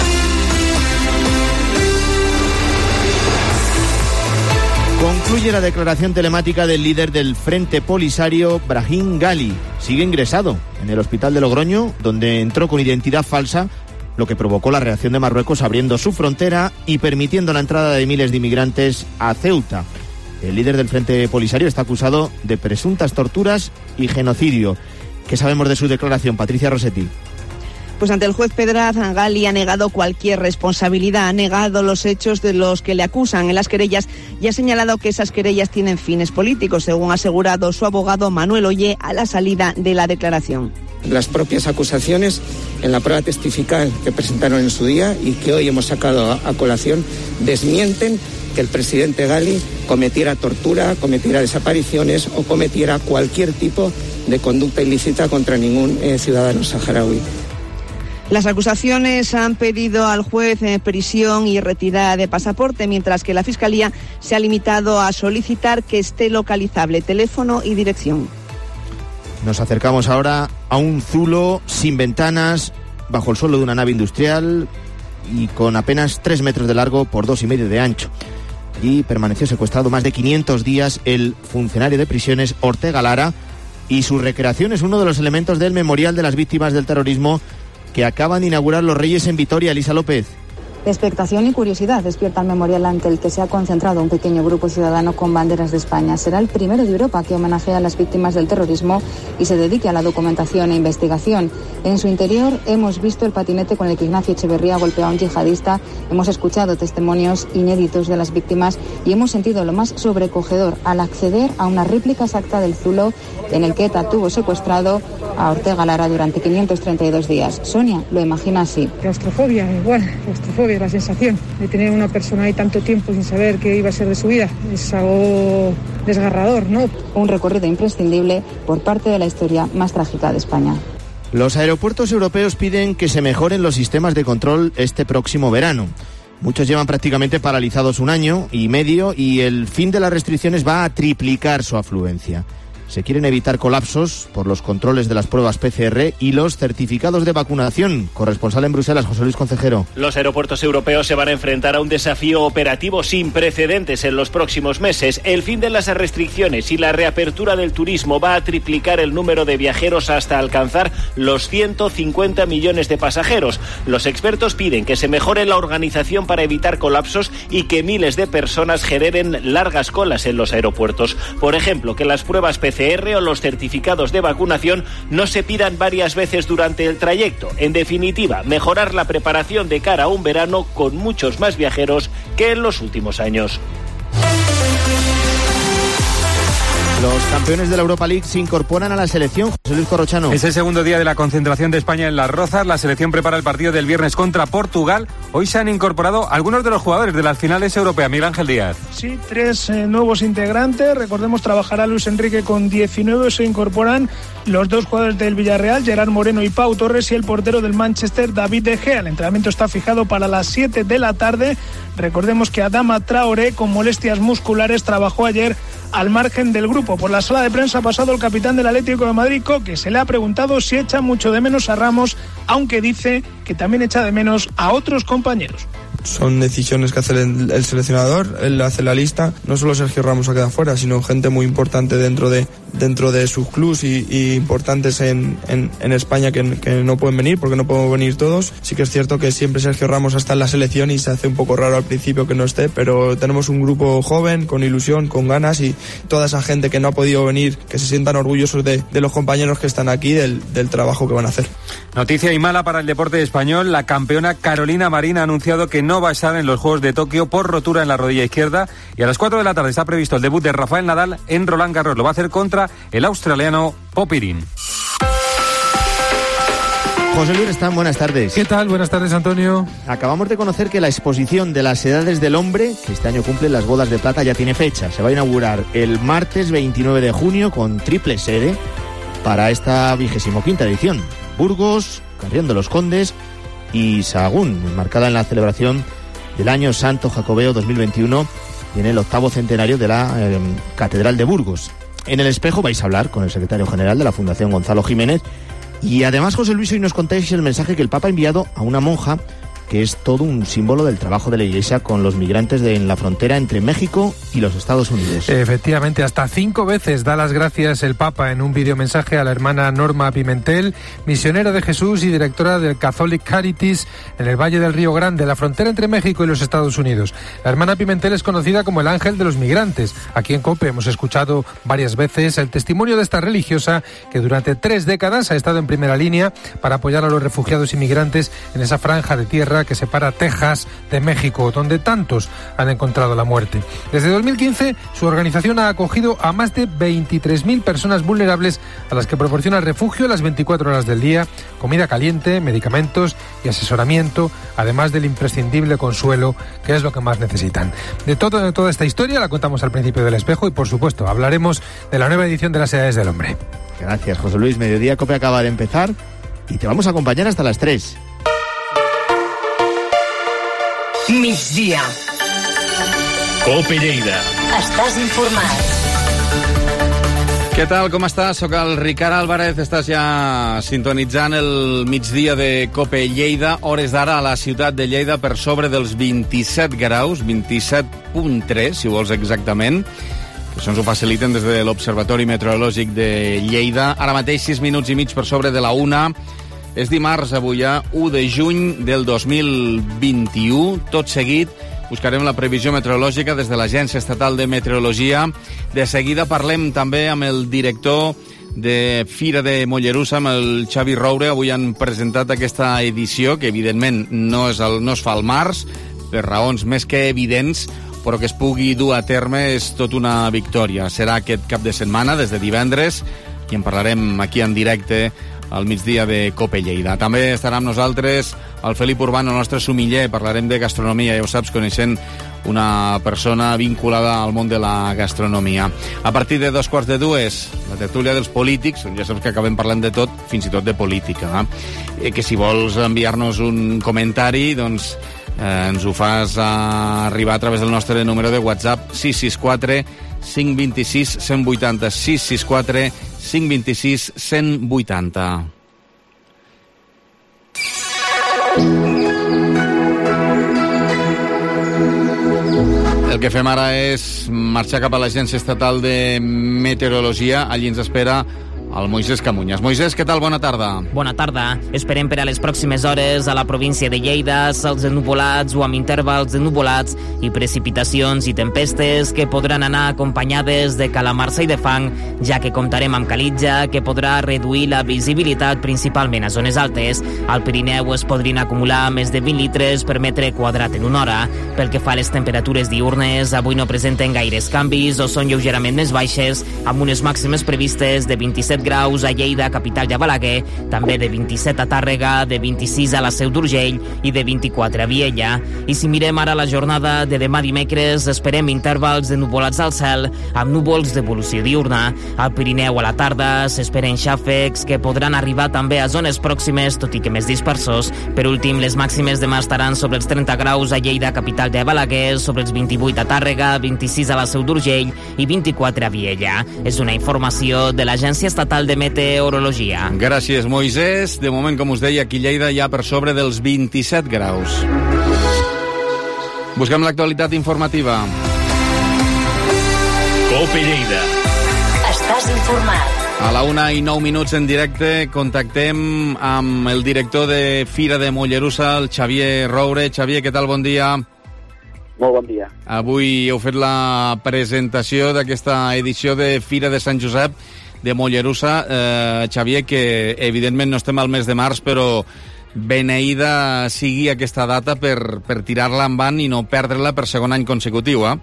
Concluye la declaración telemática del líder del Frente Polisario, Brahim Ghali. Sigue ingresado en el hospital de Logroño, donde entró con identidad falsa, lo que provocó la reacción de Marruecos abriendo su frontera y permitiendo la entrada de miles de inmigrantes a Ceuta. El líder del Frente Polisario está acusado de presuntas torturas y genocidio. ¿Qué sabemos de su declaración, Patricia Rossetti? Pues ante el juez Pedraz, Ghali ha negado cualquier responsabilidad, ha negado los hechos de los que le acusan en las querellas y ha señalado que esas querellas tienen fines políticos, según ha asegurado su abogado Manuel Ollé a la salida de la declaración. Las propias acusaciones en la prueba testifical que presentaron en su día y que hoy hemos sacado a colación desmienten que el presidente Ghali cometiera tortura, cometiera desapariciones o cometiera cualquier tipo de conducta ilícita contra ningún eh, ciudadano saharaui. Las acusaciones han pedido al juez eh, prisión y retirada de pasaporte, mientras que la Fiscalía se ha limitado a solicitar que esté localizable teléfono y dirección. Nos acercamos ahora a un zulo sin ventanas, bajo el suelo de una nave industrial y con apenas tres metros de largo por dos y medio de ancho. Allí permaneció secuestrado más de quinientos días el funcionario de prisiones Ortega Lara, y su recreación es uno de los elementos del Memorial de las Víctimas del Terrorismo que acaban de inaugurar los Reyes en Vitoria. Elisa López. Expectación y curiosidad despierta el memorial ante el que se ha concentrado un pequeño grupo ciudadano con banderas de España. Será el primero de Europa que homenajea a las víctimas del terrorismo y se dedique a la documentación e investigación. En su interior hemos visto el patinete con el que Ignacio Echeverría golpeó a un yihadista, hemos escuchado testimonios inéditos de las víctimas y hemos sentido lo más sobrecogedor al acceder a una réplica exacta del zulo en el que ETA tuvo secuestrado a Ortega Lara durante quinientos treinta y dos días. Sonia lo imagina así. Claustrofobia, igual, claustrofobia, la sensación de tener una persona ahí tanto tiempo sin saber qué iba a ser de su vida. Es algo desgarrador, ¿no? Un recorrido imprescindible por parte de la historia más trágica de España. Los aeropuertos europeos piden que se mejoren los sistemas de control este próximo verano. Muchos llevan prácticamente paralizados un año y medio y el fin de las restricciones va a triplicar su afluencia. Se quieren evitar colapsos por los controles de las pruebas P C R y los certificados de vacunación. Corresponsal en Bruselas, José Luis Concejero. Los aeropuertos europeos se van a enfrentar a un desafío operativo sin precedentes en los próximos meses. El fin de las restricciones y la reapertura del turismo va a triplicar el número de viajeros hasta alcanzar los ciento cincuenta millones de pasajeros. Los expertos piden que se mejore la organización para evitar colapsos y que miles de personas generen largas colas en los aeropuertos. Por ejemplo, que las pruebas P C R o los certificados de vacunación no se pidan varias veces durante el trayecto. En definitiva, mejorar la preparación de cara a un verano con muchos más viajeros que en los últimos años. Los campeones de la Europa League se incorporan a la selección. José Luis Corrochano. Es el segundo día de la concentración de España en Las Rozas. La selección prepara el partido del viernes contra Portugal. Hoy se han incorporado algunos de los jugadores de las finales europeas. Miguel Ángel Díaz. Sí, tres eh, nuevos integrantes. Recordemos, trabajará Luis Enrique con diecinueve. Se incorporan los dos jugadores del Villarreal, Gerard Moreno y Pau Torres, y el portero del Manchester, David De Gea. El entrenamiento está fijado para las siete de la tarde. Recordemos que Adama Traoré, con molestias musculares, trabajó ayer al margen del grupo. Por la sala de prensa ha pasado el capitán del Atlético de Madrid, Coque. Se le ha preguntado si echa mucho de menos a Ramos, aunque dice que también echa de menos a otros compañeros. son decisiones que hace el, el seleccionador, él hace la lista. No solo Sergio Ramos ha quedado fuera, sino gente muy importante dentro de dentro de sus clubs y, y importantes en, en, en España que, que no pueden venir porque no podemos venir todos. Sí que es cierto que siempre Sergio Ramos está en la selección y se hace un poco raro al principio que no esté, pero tenemos un grupo joven, con ilusión, con ganas, y toda esa gente que no ha podido venir, que se sientan orgullosos de, de los compañeros que están aquí, del, del trabajo que van a hacer. Noticia y mala para el deporte español. La campeona Carolina Marín ha anunciado que no va a estar en los Juegos de Tokio por rotura en la rodilla izquierda, y a las cuatro de la tarde está previsto el debut de Rafael Nadal en Roland Garros. Lo va a hacer contra el australiano Popyrin. José Luis Restán, buenas tardes. ¿Qué tal? Buenas tardes, Antonio. Acabamos de conocer que la exposición de las edades del hombre, que este año cumple las bodas de plata, ya tiene fecha. Se va a inaugurar el martes veintinueve de junio con triple sede para esta vigésimo quinta edición. Burgos, Carrión de los Condes y Sahagún, marcada en la celebración del Año Santo Jacobeo dos mil veintiuno y en el octavo centenario de la eh, Catedral de Burgos. En El Espejo vais a hablar con el secretario general de la Fundación, Gonzalo Jiménez, y además, José Luis, hoy nos contáis el mensaje que el Papa ha enviado a una monja, que es todo un símbolo del trabajo de la Iglesia con los migrantes de, en la frontera entre México y los Estados Unidos. Efectivamente, hasta cinco veces da las gracias el Papa en un videomensaje a la hermana Norma Pimentel, misionera de Jesús y directora del Catholic Carities en el Valle del Río Grande, la frontera entre México y los Estados Unidos. La hermana Pimentel es conocida como el ángel de los migrantes. Aquí en COPE hemos escuchado varias veces el testimonio de esta religiosa que durante tres décadas ha estado en primera línea para apoyar a los refugiados y migrantes en esa franja de tierra que separa Texas de México, donde tantos han encontrado la muerte. Desde dos mil quince, su organización ha acogido a más de veintitrés mil personas vulnerables a las que proporciona refugio las veinticuatro horas del día, comida caliente, medicamentos y asesoramiento, además del imprescindible consuelo, que es lo que más necesitan. De, todo, de toda esta historia la contamos al principio del Espejo y, por supuesto, hablaremos de la nueva edición de las Edades del Hombre. Gracias, José Luis. Mediodía COPE acaba de empezar y te vamos a acompañar hasta las tres. Migdia. COPE Lleida. Estàs informat. Què tal, com estàs? Soc el Ricard Álvarez, estàs ja sintonitzant el migdia de COPE Lleida. Hores d'ara a la ciutat de Lleida per sobre dels vint-i-set graus, vint-i-set coma tres, si vols exactament, que això ens ho faciliten des de l'Observatori Meteorològic de Lleida. Ara mateix sis minuts i mig per sobre de la una. És dimarts, avui ja, u de juny del dos mil vint-i-u. Tot seguit buscarem la previsió meteorològica des de l'Agència Estatal de Meteorologia. De seguida parlem també amb el director de Fira de Mollerussa, amb el Xavi Roure. Avui han presentat aquesta edició, que evidentment no es, el, no es fa al març, per raons més que evidents, però que es pugui dur a terme és tot una victòria. Serà aquest cap de setmana, des de divendres, i en parlarem aquí en directe al migdia de COPE Lleida. També estarà amb nosaltres el Felip Urbano, el nostre sumiller. Parlarem de gastronomia, ja ho saps, coneixent una persona vinculada al món de la gastronomia. A partir de dos quarts de dues, la tertúlia dels polítics, ja saps que acabem parlant de tot, fins i tot de política. Eh? Que si vols enviar-nos un comentari, doncs eh, ens ho fas arribar a través del nostre número de WhatsApp sis sis quatre cinc dos sis cent vuitanta, sis sis quatre cinc dos sis cent vuitanta. El que fem ara és marxar cap a l'Agència Estatal de Meteorologia. Allí ens espera el Moisés Camuñas. Moisés, què tal? Bona tarda. Bona tarda. Esperem per a les pròximes hores a la província de Lleida cels ennuvolats o amb intervals de nuvolats i precipitacions i tempestes que podran anar acompanyades de calamarsa i de fang, ja que comptarem amb calitja que podrà reduir la visibilitat principalment a zones altes. Al Pirineu es podrien acumular més de vint litres per metre quadrat en una hora. Pel que fa a les temperatures diurnes, avui no presenten gaires canvis o són lleugerament més baixes, amb unes màximes previstes de vint-i-set graus a Lleida, capital i a Balaguer, també de vint-i-set a Tàrrega, de vint-i-sis a la Seu d'Urgell i de vint-i-quatre a Viella. I si mirem ara la jornada de demà dimecres, esperem intervals de nuvolats al cel, amb núvols d'evolució diurna. Al Pirineu a la tarda s'esperen xàfecs que podran arribar també a zones pròximes, tot i que més dispersos. Per últim, les màximes demà estaran sobre els trenta graus a Lleida, capital i a Balaguer, sobre els vint-i-vuit a Tàrrega, vint-i-sis a la Seu d'Urgell i vint-i-quatre a Viella. És una informació de l'Agència Estatal de Meteorologia. Gràcies, Moisés. De moment, com us deia, aquí a Lleida ja per sobre dels vint-i-set graus. Busquem l'actualitat informativa. Cope Lleida. Estàs informat. A la una i nou minuts en directe contactem amb el director de Fira de Mollerussa, el Xavier Roure. Xavier, què tal? Bon dia. Molt bon dia. Avui heu fet la presentació d'aquesta edició de Fira de Sant Josep de Mollerussa. Eh, Xavier, que evidentment no estem al mes de març, però beneïda sigui aquesta data per, per tirar-la endavant i no perdre-la per segon any consecutiu, eh?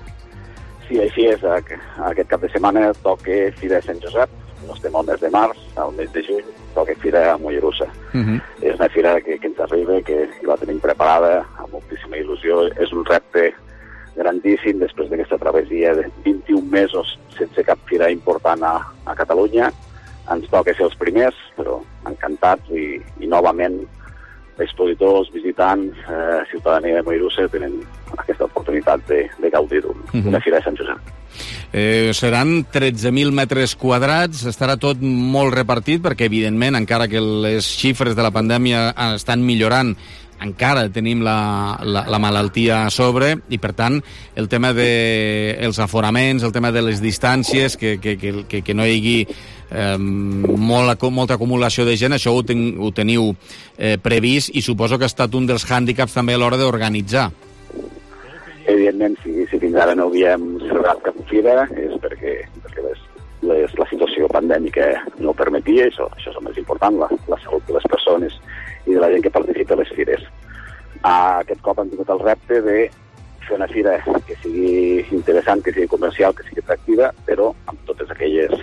Sí, així és. Aquest cap de setmana toca Fira de Sant Josep. No estem al mes de març, al mes de juny toca Fira a Mollerussa. Uh-huh. És una fira que, que ens arriba, que la tenim preparada amb moltíssima il·lusió. És un repte grandíssim després d'aquesta travessia de vint-i-un mesos sense cap fira important a, a Catalunya. Ens toca ser els primers, però encantats i, i novament expositors, visitants, eh, ciutadania de Mollerussa tenen aquesta oportunitat de, de gaudir d'una uh-huh. Fira de Sant Josep. Eh, seran tretze mil metres quadrats, estarà tot molt repartit perquè, evidentment, encara que les xifres de la pandèmia estan millorant, encara tenim la, la, la malaltia a sobre i, per tant, el tema dels de aforaments, el tema de les distàncies, que, que, que, que no hi hagi eh, molt, molta acumulació de gent, això ho, ten, ho teniu eh, previst i suposo que ha estat un dels hàndicaps també a l'hora d'organitzar. Evidentment, si, si fins ara no havíem celebrat cap fira és perquè, perquè les, les, la situació pandèmica no ho permetia, això, això és el més important, la, la salut de les persones i de la gent que participa a les fires. Ah, aquest cop hem tingut el repte de fer una fira que sigui interessant, que sigui comercial, que sigui atractiva, però amb totes aquelles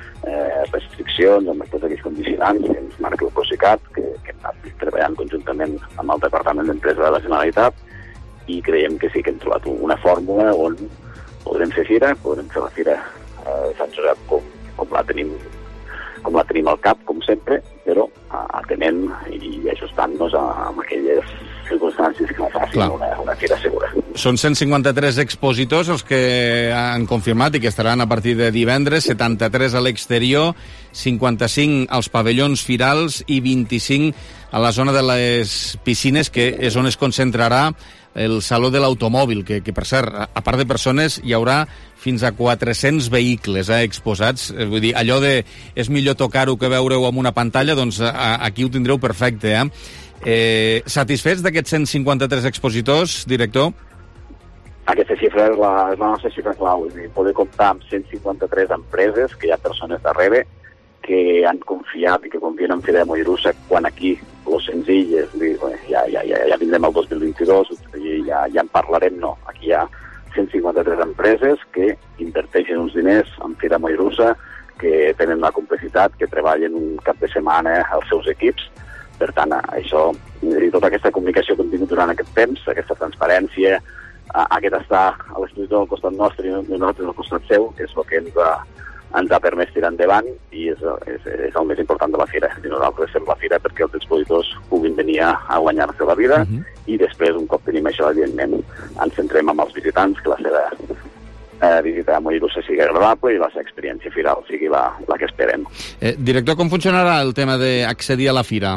eh, restriccions, amb tots aquells condicionants que ens marca el Procicat, que, que hem anat treballant conjuntament amb el Departament d'Empresa de la Generalitat, i creiem que sí que hem trobat una fórmula on podrem fer fira, podrem fer la fira de Sant Josep com, com la tenim com la tenim al cap, com sempre, però atenent i ajustant-nos amb aquelles circumstàncies que no facin una, una fira segura. Són cent cinquanta-tres expositors els que han confirmat i que estaran a partir de divendres, setanta-tres a l'exterior, cinquanta-cinc als pavellons firals i vint-i-cinc a la zona de les piscines, que és on es concentrarà el Saló de l'Automòbil, que, que per cert, a part de persones, hi haurà fins a quatre-cents vehicles eh, exposats. Vull dir, allò de és millor tocar-ho que veure-ho amb una pantalla, doncs a, aquí ho tindreu perfecte. Eh? Eh, satisfets d'aquests cent cinquanta-tres expositors, director? Aquesta xifra és la, és la nostra xifra clau, és a dir, poder comptar amb cent cinquanta-tres empreses, que hi ha persones darrere, que han confiat i que confien en Fira de Mollerussa, quan aquí lo senzill és dir, bé, ja, ja, ja, ja vindrem al dos mil vint-i-dos, ja, ja en parlarem, no. Aquí hi ha cent cinquanta-tres empreses que inverteixen uns diners en Fira de Mollerussa, que tenen la complicitat, que treballen un cap de setmana als seus equips. Per tant, això, i tota aquesta comunicació que hem tingut durant aquest temps, aquesta transparència, aquest estar a l'expositor al costat nostre i nosaltres al costat seu, que és el que ens ha ens ha permès tirar endavant i és, és, és el més important de la fira. I nosaltres fem la fira perquè els expositors puguin venir a, a guanyar-se la vida uh-huh. i després, un cop tenim això, evidentment, ens centrem amb els visitants, que la seva eh, visita a Mollerussa sigui agradable i la seva experiència firal sigui la, la que esperem. Eh, director, com funcionarà el tema d'accedir a la fira?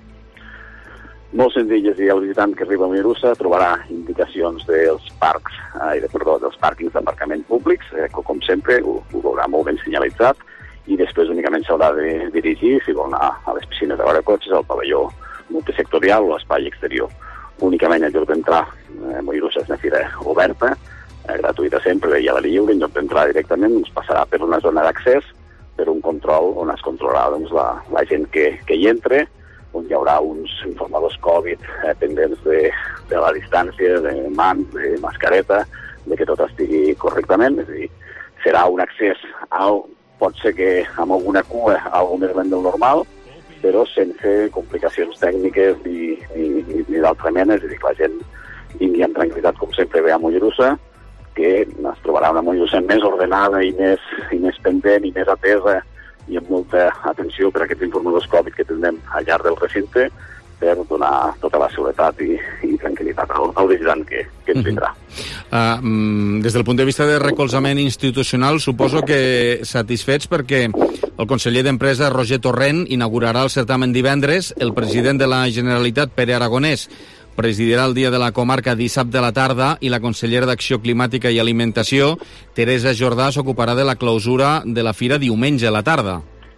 Molt senzill, és a dir, el visitant que arriba a Mollerussa trobarà indicacions dels parcs, eh, perdó, dels pàrquings d'aparcament públics, eh, com sempre, ho, ho veurà molt ben senyalitzat, i després únicament s'haurà de dirigir, si vol anar a les piscines de cotxes, al pavelló multisectorial o a l'espai exterior. Únicament en lloc d'entrar, eh, Mollerussa és una fira oberta, eh, gratuïta sempre, i a l'aire lliure, en lloc d'entrar directament, ens passarà per una zona d'accés, per un control on es controlarà doncs, la, la gent que, que hi entre, on hi haurà uns informadors Covid eh, pendents de, de la distància, de mans, de mascareta, de que tot estigui correctament. És a dir, serà un accés alt, pot ser que amb alguna cua, algo més lent del normal, però sense complicacions tècniques ni, ni, ni, ni d'altra mena. És a dir, que la gent vingui amb tranquil·litat, com sempre ve a Mollerussa, que es trobarà una Mollerussa més ordenada i més, i més pendent i més atesa i amb molta atenció per a aquests informadors Covid que tindrem al llarg del recinte per donar tota la seguretat i, i tranquil·litat al, al visitant que, que ens vindrà. Uh, um, des del punt de vista de recolzament institucional, suposo que satisfets perquè el conseller d'Empresa, Roger Torrent, inaugurarà el certamen divendres, el president de la Generalitat, Pere Aragonès, presidirà el Dia de la Comarca dissabte a la tarda i la consellera d'Acció Climàtica i Alimentació, Teresa Jordà, s'ocuparà de la clausura de la fira diumenge a la tarda.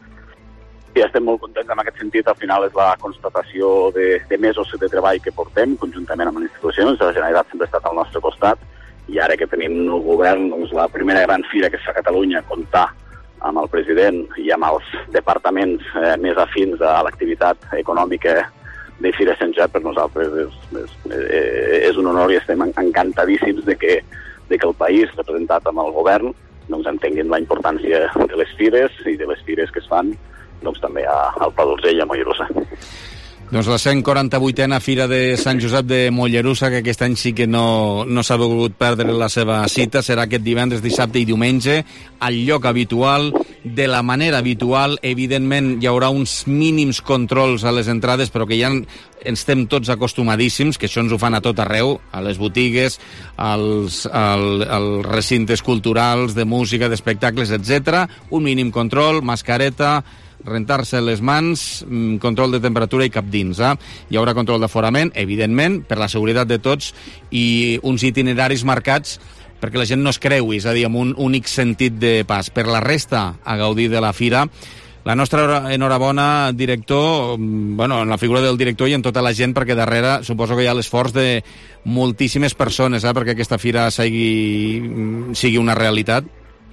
Sí, estem molt contents en aquest sentit. Al final és la constatació de, de mesos de treball que portem conjuntament amb les institucions. La Generalitat sempre ha estat al nostre costat i ara que tenim el govern, doncs, la primera gran fira que es fa a Catalunya, comptar amb el president i amb els departaments eh, més afins a l'activitat econòmica de Fira Sant Josep, per nosaltres és, és, és un honor i estem encantadíssims de que, de que el país, representat amb el govern, doncs, entenguin la importància de les fires i de les fires que es fan doncs, també al Pla d'Urgell i a Mollerussa. Doncs la cent quaranta-vuitena Fira de Sant Josep de Mollerussa, que aquest any sí que no, no s'ha volgut perdre la seva cita, serà aquest divendres, dissabte i diumenge, al lloc habitual, de la manera habitual. Evidentment hi haurà uns mínims controls a les entrades, però que ja estem tots acostumadíssims, que això ens ho fan a tot arreu, a les botigues, als, al, als recintes culturals, de música, d'espectacles, etcètera. Un mínim control, mascareta, rentar-se les mans, control de temperatura i cap dins. Eh? Hi haurà control d'aforament, evidentment, per la seguretat de tots, i uns itineraris marcats perquè la gent no es creui, és a dir, amb un únic sentit de pas. Per la resta, a gaudir de la fira. La nostra enhorabona, director, bueno, en la figura del director i en tota la gent, perquè darrere suposo que hi ha l'esforç de moltíssimes persones eh, perquè aquesta fira sigui, sigui una realitat.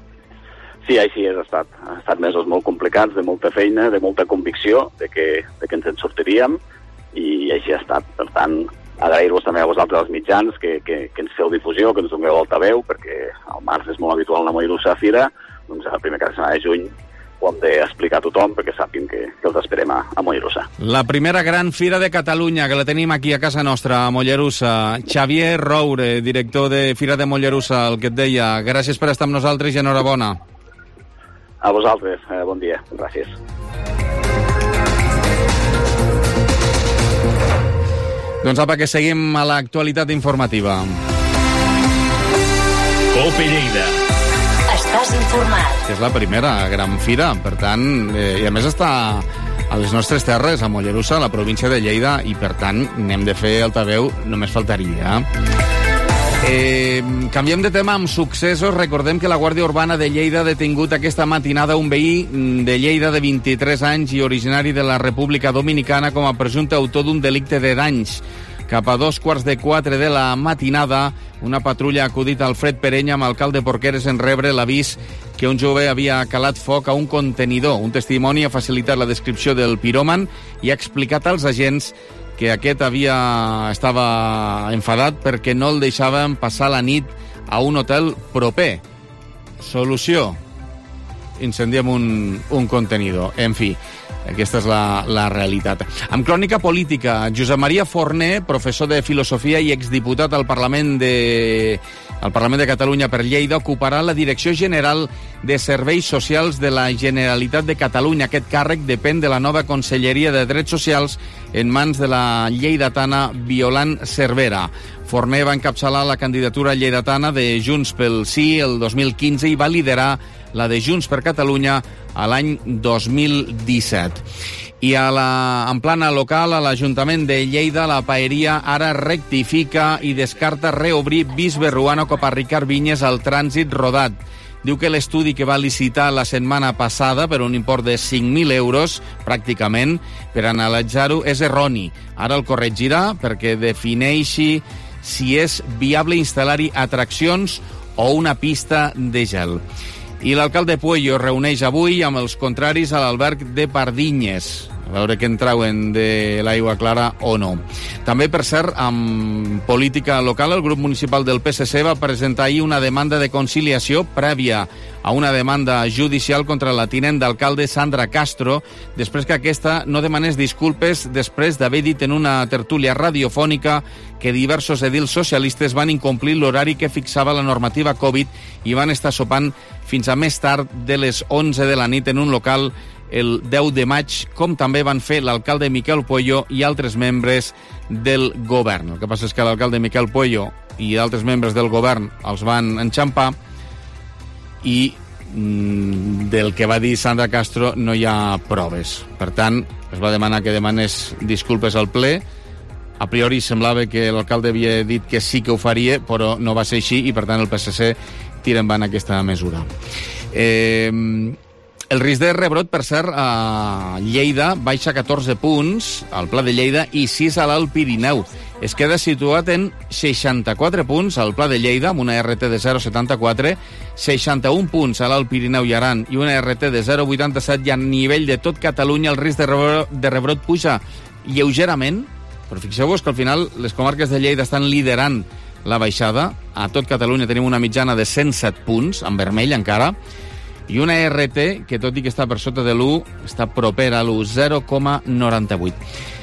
Sí, així és, ha estat, ha estat mesos molt complicats, de molta feina, de molta convicció de que, de que ens en sortiríem, i així ha estat. Per tant, agrair-vos també a vosaltres els mitjans que, que, que ens feu difusió, que ens doneu altaveu, perquè al març és molt habitual anar a Mollerussa a fira, doncs el primer cap de setmana de juny ho hem d'explicar a tothom perquè sàpim que, que els esperem a, a Mollerussa. La primera gran fira de Catalunya, que la tenim aquí a casa nostra, a Mollerussa. Xavier Roure, director de Fira de Mollerussa, el que et deia. Gràcies per estar amb nosaltres i enhorabona. A vosaltres, eh, bon dia, gràcies. Doncs apa, que seguim a l'actualitat informativa. Cope Lleida. Estàs informat. Que és la primera gran fira, per tant, eh, i a més està a les nostres terres, a Mollerussa, a la província de Lleida, i per tant n'hem de fer altaveu, només faltaria. Eh, canviem de tema amb successos. Recordem que la Guàrdia Urbana de Lleida ha detingut aquesta matinada un veí de Lleida de vint-i-tres anys i originari de la República Dominicana com a presumpte autor d'un delicte de danys. Cap a dos quarts de quatre de la matinada, una patrulla ha acudit al Fred Perenya amb alcalde Porqueres en rebre l'avís que un jove havia calat foc a un contenidor. Un testimoni ha facilitat la descripció del piròman i ha explicat als agents que aquest havia estava enfadat perquè no el deixaven passar la nit a un hotel proper. Solució: incendiem un, un contenidor. En fi, aquesta és la, la realitat. Amb crònica política, Josep Maria Forné, professor de filosofia i exdiputat al Parlament de, al Parlament de Catalunya per Lleida, ocuparà la Direcció General de Serveis Socials de la Generalitat de Catalunya. Aquest càrrec depèn de la nova Conselleria de Drets Socials en mans de la lleidatana Violant Cervera. Forné va encapçalar la candidatura lleidatana de Junts pel Sí el dos mil quinze i va liderar la de Junts per Catalunya a l'any dos mil disset. I a la, en plana local, a l'Ajuntament de Lleida, la Paeria ara rectifica i descarta reobrir Bisbe Ruano cap a Ricard Vinyes al trànsit rodat. Diu que l'estudi que va licitar la setmana passada per un import de cinc mil euros, pràcticament, per analitzar-ho, és erroni. Ara el corregirà perquè defineixi si és viable instal·lar-hi atraccions o una pista de gel. I l'alcalde Puello reuneix avui amb els contraris a l'alberg de Pardinyes. A veure què en trauen de l'aigua clara o no. També, per cert, amb política local, el grup municipal del P S C va presentar ahir una demanda de conciliació prèvia a una demanda judicial contra la tinent d'alcalde Sandra Castro, després que aquesta no demanés disculpes després d'haver dit en una tertúlia radiofònica que diversos edils socialistes van incomplir l'horari que fixava la normativa Covid i van estar sopant fins a més tard de les onze de la nit en un local el deu de maig, com també van fer l'alcalde Miquel Puello i altres membres del govern. El que passa és que l'alcalde Miquel Puello i altres membres del govern els van enxampar i mm, del que va dir Sandra Castro no hi ha proves. Per tant, es va demanar que demanés disculpes al ple a priori semblava que l'alcalde havia dit que sí que ho faria, però no va ser així i per tant el P S C tira endavant aquesta mesura. Eh, el risc de rebrot, per cert, a Lleida baixa catorze punts al Pla de Lleida i sis a l'Alt Pirineu. Es queda situat en seixanta-quatre punts al Pla de Lleida, amb una R T de zero coma setanta-quatre, seixanta-un punts a l'Alt Pirineu i Aran i una R T de zero coma vuitanta-set, i a nivell de tot Catalunya el risc de rebrot, de rebrot puja lleugerament, però fixeu-vos que al final les comarques de Lleida estan liderant la baixada. A tot Catalunya tenim una mitjana de cent set punts, en vermell encara, i una R T que, tot i que està per sota de l'u, està propera a l'u, zero coma noranta-vuit.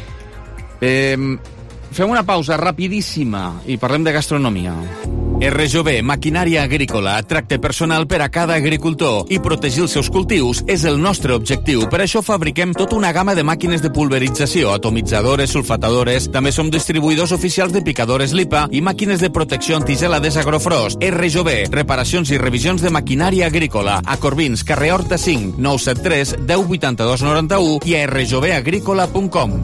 Eh, fem una pausa rapidíssima i parlem de gastronomia. R J B, maquinària agrícola, tracte personal per a cada agricultor i protegir els seus cultius és el nostre objectiu. Per això fabriquem tota una gamma de màquines de pulverització, atomitzadores, sulfatadores, també som distribuïdors oficials de picadores Lipa i màquines de protecció antigelades Agrofrost. R J B, reparacions i revisions de maquinària agrícola, a Corbins, carrer Horta cinc, nou set tres, deu vuitanta-dos noranta-u i a r j b agrícola punt com.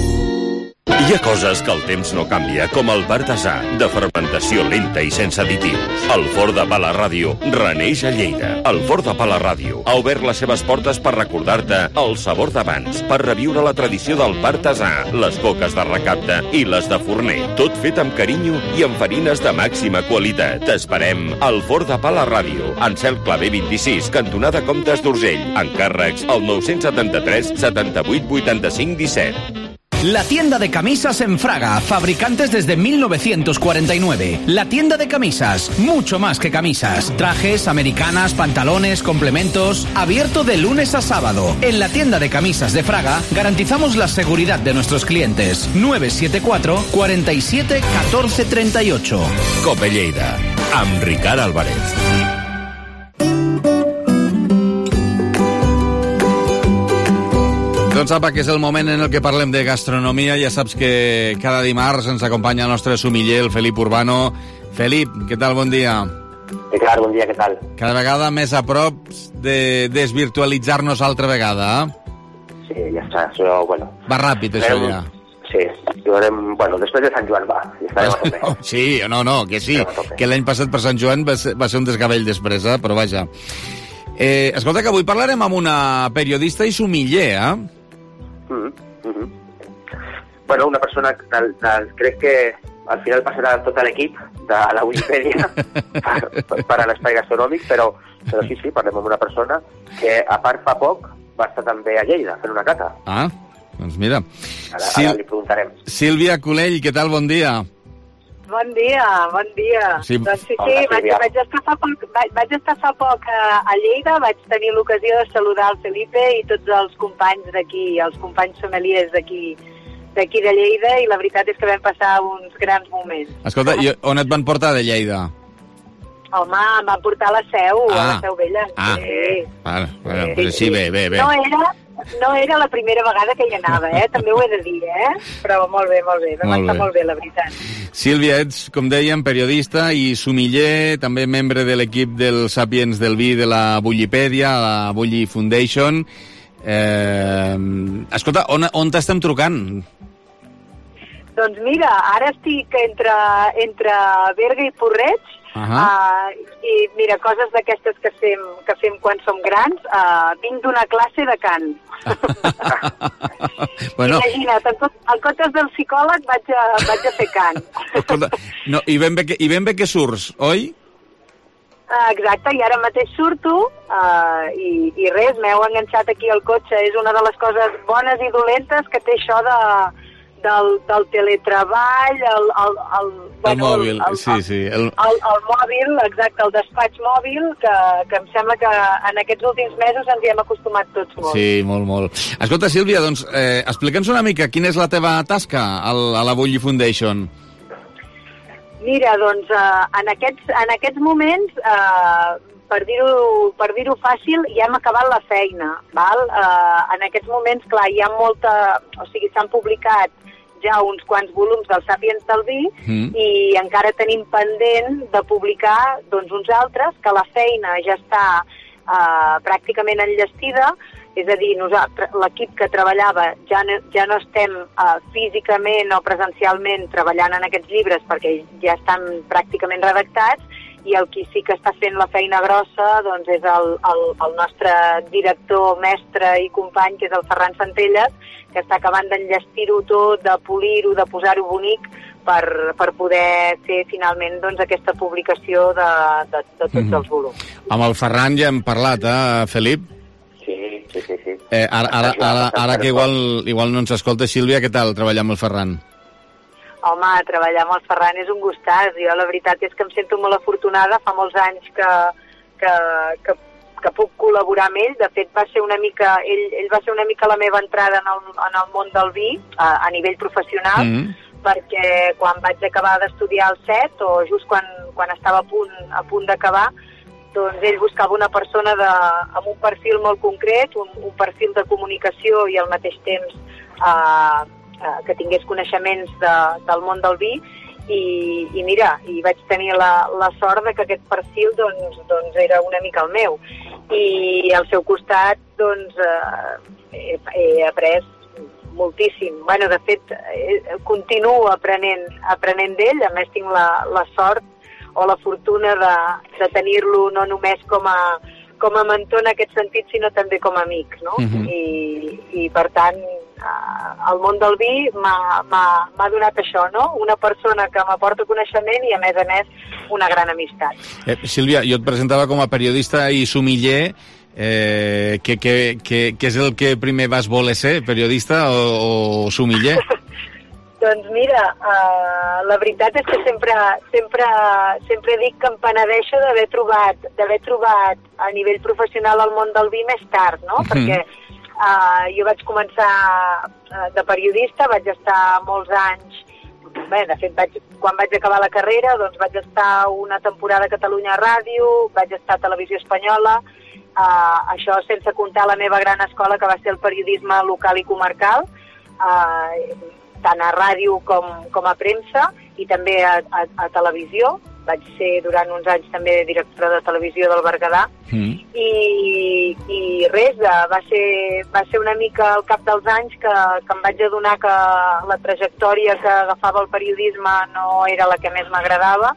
Hi ha coses que el temps no canvia, com el partasà, de fermentació lenta i sense additius. El Forn de Pa La Ràdio reneix a Lleida. El Forn de Pa La Ràdio ha obert les seves portes per recordar-te el sabor d'abans, per reviure la tradició del partasà, les coques de recapte i les de forner. Tot fet amb carinyo i amb farines de màxima qualitat. T'esperem al Forn de Pa La Ràdio, en Cel Clavé vint-i-sis, cantonada Comtes d'Urgell. Encàrrecs al nou setanta-tres setanta-vuit vuitanta-cinc disset. La tienda de camisas en Fraga, fabricantes desde mil novecientos cuarenta y nueve. La tienda de camisas, mucho más que camisas. Trajes, americanas, pantalones, complementos. Abierto de lunes a sábado. En la tienda de camisas de Fraga garantizamos la seguridad de nuestros clientes. nueve siete cuatro, cuarenta y siete, catorce treinta y ocho. Cope Lleida, amb Ricard Álvarez. Doncs apa, que és el moment en el que parlem de gastronomia. Ja saps que cada dimarts ens acompanya el nostre sumiller, el Felip Urbano. Felip, què tal? Bon dia. Ricard, bon dia, què tal? Cada vegada més a prop de desvirtualitzar-nos altra vegada, eh? Sí, ja està, això, bueno... Va ràpid, això, ja. Sí, veurem, bueno, després de Sant Joan va, i estarem a tope. Sí, no, no, que sí, que l'any passat per Sant Joan va ser, va ser un desgavell després, eh? Però vaja. Eh, escolta, que avui parlarem amb una periodista i sumiller, eh? Mm -hmm. Bueno, una persona tal, tal, crec que al final passarà tot l'equip de la Wikipedia per, per a l'espai gastronòmic, però, però sí, sí, parlem amb una persona que a part fa poc va estar també a Lleida fent una cata. Ah, doncs mira. Ara, Sil ara li preguntarem. Sílvia Culell, què tal? Bon dia. Bon dia, bon dia. Sí. Doncs sí, sí, vaig, vaig, estar fa poc, vaig, vaig estar fa poc a, a Lleida, vaig tenir l'ocasió de saludar el Felipe i tots els companys d'aquí, els companys sommeliers d'aquí d'aquí de Lleida, i la veritat és que vam passar uns grans moments. Escolta, i on et van portar de Lleida? Home, em van portar a la Seu, ah. a la Seu Vella. Ah, sí. Vale, bueno, sí, pues sí, bé, bé, bé. No era... No era la primera vegada que hi anava, eh? També ho he de dir, eh? Però molt bé, molt bé, vam molt estar bé. molt bé, la veritat. Sílvia, ets, com dèiem, periodista i sumiller, també membre de l'equip dels Sapiens del Vi de la Bullipèdia, la Bulli Foundation. Eh, escolta, on, on t'estem trucant? Doncs mira, ara estic entre, entre Berga i Porreig, uh -huh. uh, i mira, coses d'aquestes que fem, que fem quan som grans, uh, vinc d'una classe de cant. Bueno. Imagina't, en, tot, en comptes del psicòleg vaig a, vaig a fer cant. Escolta, no, i, ben bé que, I ben bé que surts, oi? Uh, exacte, i ara mateix surto uh, i, i res, m'heu enganxat aquí al cotxe. És una de les coses bones i dolentes que té això de... Del, del teletreball, el, el, el, bueno, el mòbil, el, el, sí, sí. El... El, el mòbil, exacte, el despatx mòbil, que, que em sembla que en aquests últims mesos ens hi hem acostumat tots molt. Sí, molt, molt. Escolta, Sílvia, doncs, eh, explica'ns una mica quina és la teva tasca al, a la Bulli Foundation. Mira, doncs, eh, en, aquests, en aquests moments... Eh, per dir-ho per dir-ho fàcil, ja hem acabat la feina, val? Uh, en aquests moments, clar, hi ha molta... O sigui, s'han publicat ja uns quants volums del Sapiens del Vi mm. i encara tenim pendent de publicar doncs, uns altres, que la feina ja està uh, pràcticament enllestida és a dir, l'equip que treballava ja no, ja no estem uh, físicament o presencialment treballant en aquests llibres perquè ja estan pràcticament redactats, i el qui sí que està fent la feina grossa doncs és el, el, el nostre director, mestre i company, que és el Ferran Centelles, que està acabant d'enllestir-ho tot, de polir-ho, de posar-ho bonic per, per poder fer finalment doncs, aquesta publicació de, de, de tots mm-hmm. els volums. Amb el Ferran ja hem parlat, eh, Felip? Sí, sí, sí. sí. Eh, ara, ara, ara, ara que igual, igual no ens escolta, Sílvia, què tal treballar amb el Ferran? Home, treballar amb el Ferran és un gustàs. Jo la veritat és que em sento molt afortunada. Fa molts anys que, que, que, que puc col·laborar amb ell. De fet, va ser una mica, ell, ell va ser una mica la meva entrada en el, en el món del vi a, a nivell professional, mm-hmm. perquè quan vaig acabar d'estudiar al C E T, o just quan, quan estava a punt, a punt d'acabar, doncs ell buscava una persona de, amb un perfil molt concret, un, un perfil de comunicació i al mateix temps eh, que tingués coneixements de, del món del vi, i, i mira, i vaig tenir la, la sort de que aquest perfil doncs, doncs era una mica el meu, i al seu costat doncs eh, he, he après moltíssim. Bueno, de fet, eh, continuo aprenent, aprenent d'ell. A més tinc la, la sort o la fortuna de, de tenir-lo no només com a, com a mentor en aquest sentit, sinó també com a amic, no? Mm-hmm. I, i per tant el món del vi m'ha donat això, no? Una persona que m'aporta coneixement i, a més a més, una gran amistat. Eh, Sílvia, jo et presentava com a periodista i sumiller. Eh, què, què, què, què és el que primer vas voler ser, periodista o, o sumiller? Doncs mira, uh, la veritat és que sempre, sempre, sempre dic que em penedeixo d'haver trobat, d'haver trobat a nivell professional el món del vi més tard, no? Mm. Perquè Uh, jo vaig començar uh, de periodista, vaig estar molts anys, bé, de fet, vaig, quan vaig acabar la carrera, doncs vaig estar una temporada a Catalunya Ràdio, vaig estar a Televisió Espanyola, uh, això sense comptar la meva gran escola, que va ser el periodisme local i comarcal, uh, tant a ràdio com, com a premsa, i també a, a, a televisió. Vaig ser durant uns anys també directora de televisió del Berguedà, mm. i, i res, va ser, va ser una mica al cap dels anys que, que em vaig adonar que la trajectòria que agafava el periodisme no era la que més m'agradava,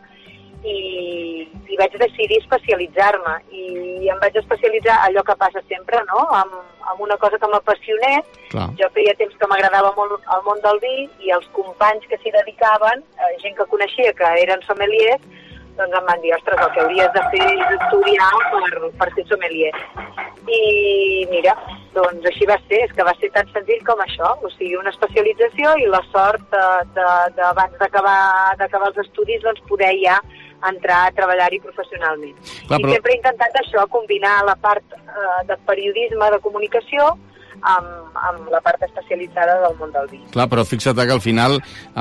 i, i vaig decidir especialitzar-me, i em vaig especialitzar allò que passa sempre, no? Amb, amb una cosa que m'apassionés. Jo feia temps que m'agradava molt el món del vi, i els companys que s'hi dedicaven, eh, gent que coneixia que eren sommeliers, doncs em van dir, ostres, el que hauries de fer és estudiar per, per ser sommelier. I mira, doncs així va ser, és que va ser tan senzill com això, o sigui, una especialització i la sort de, de, de abans d'acabar d'acabar els estudis, doncs poder ja entrar a treballar-hi professionalment. Clar, però... I sempre he intentat això, combinar la part eh, de periodisme, de comunicació, amb, amb la part especialitzada del món del vi. Clar, però fixa't que al final,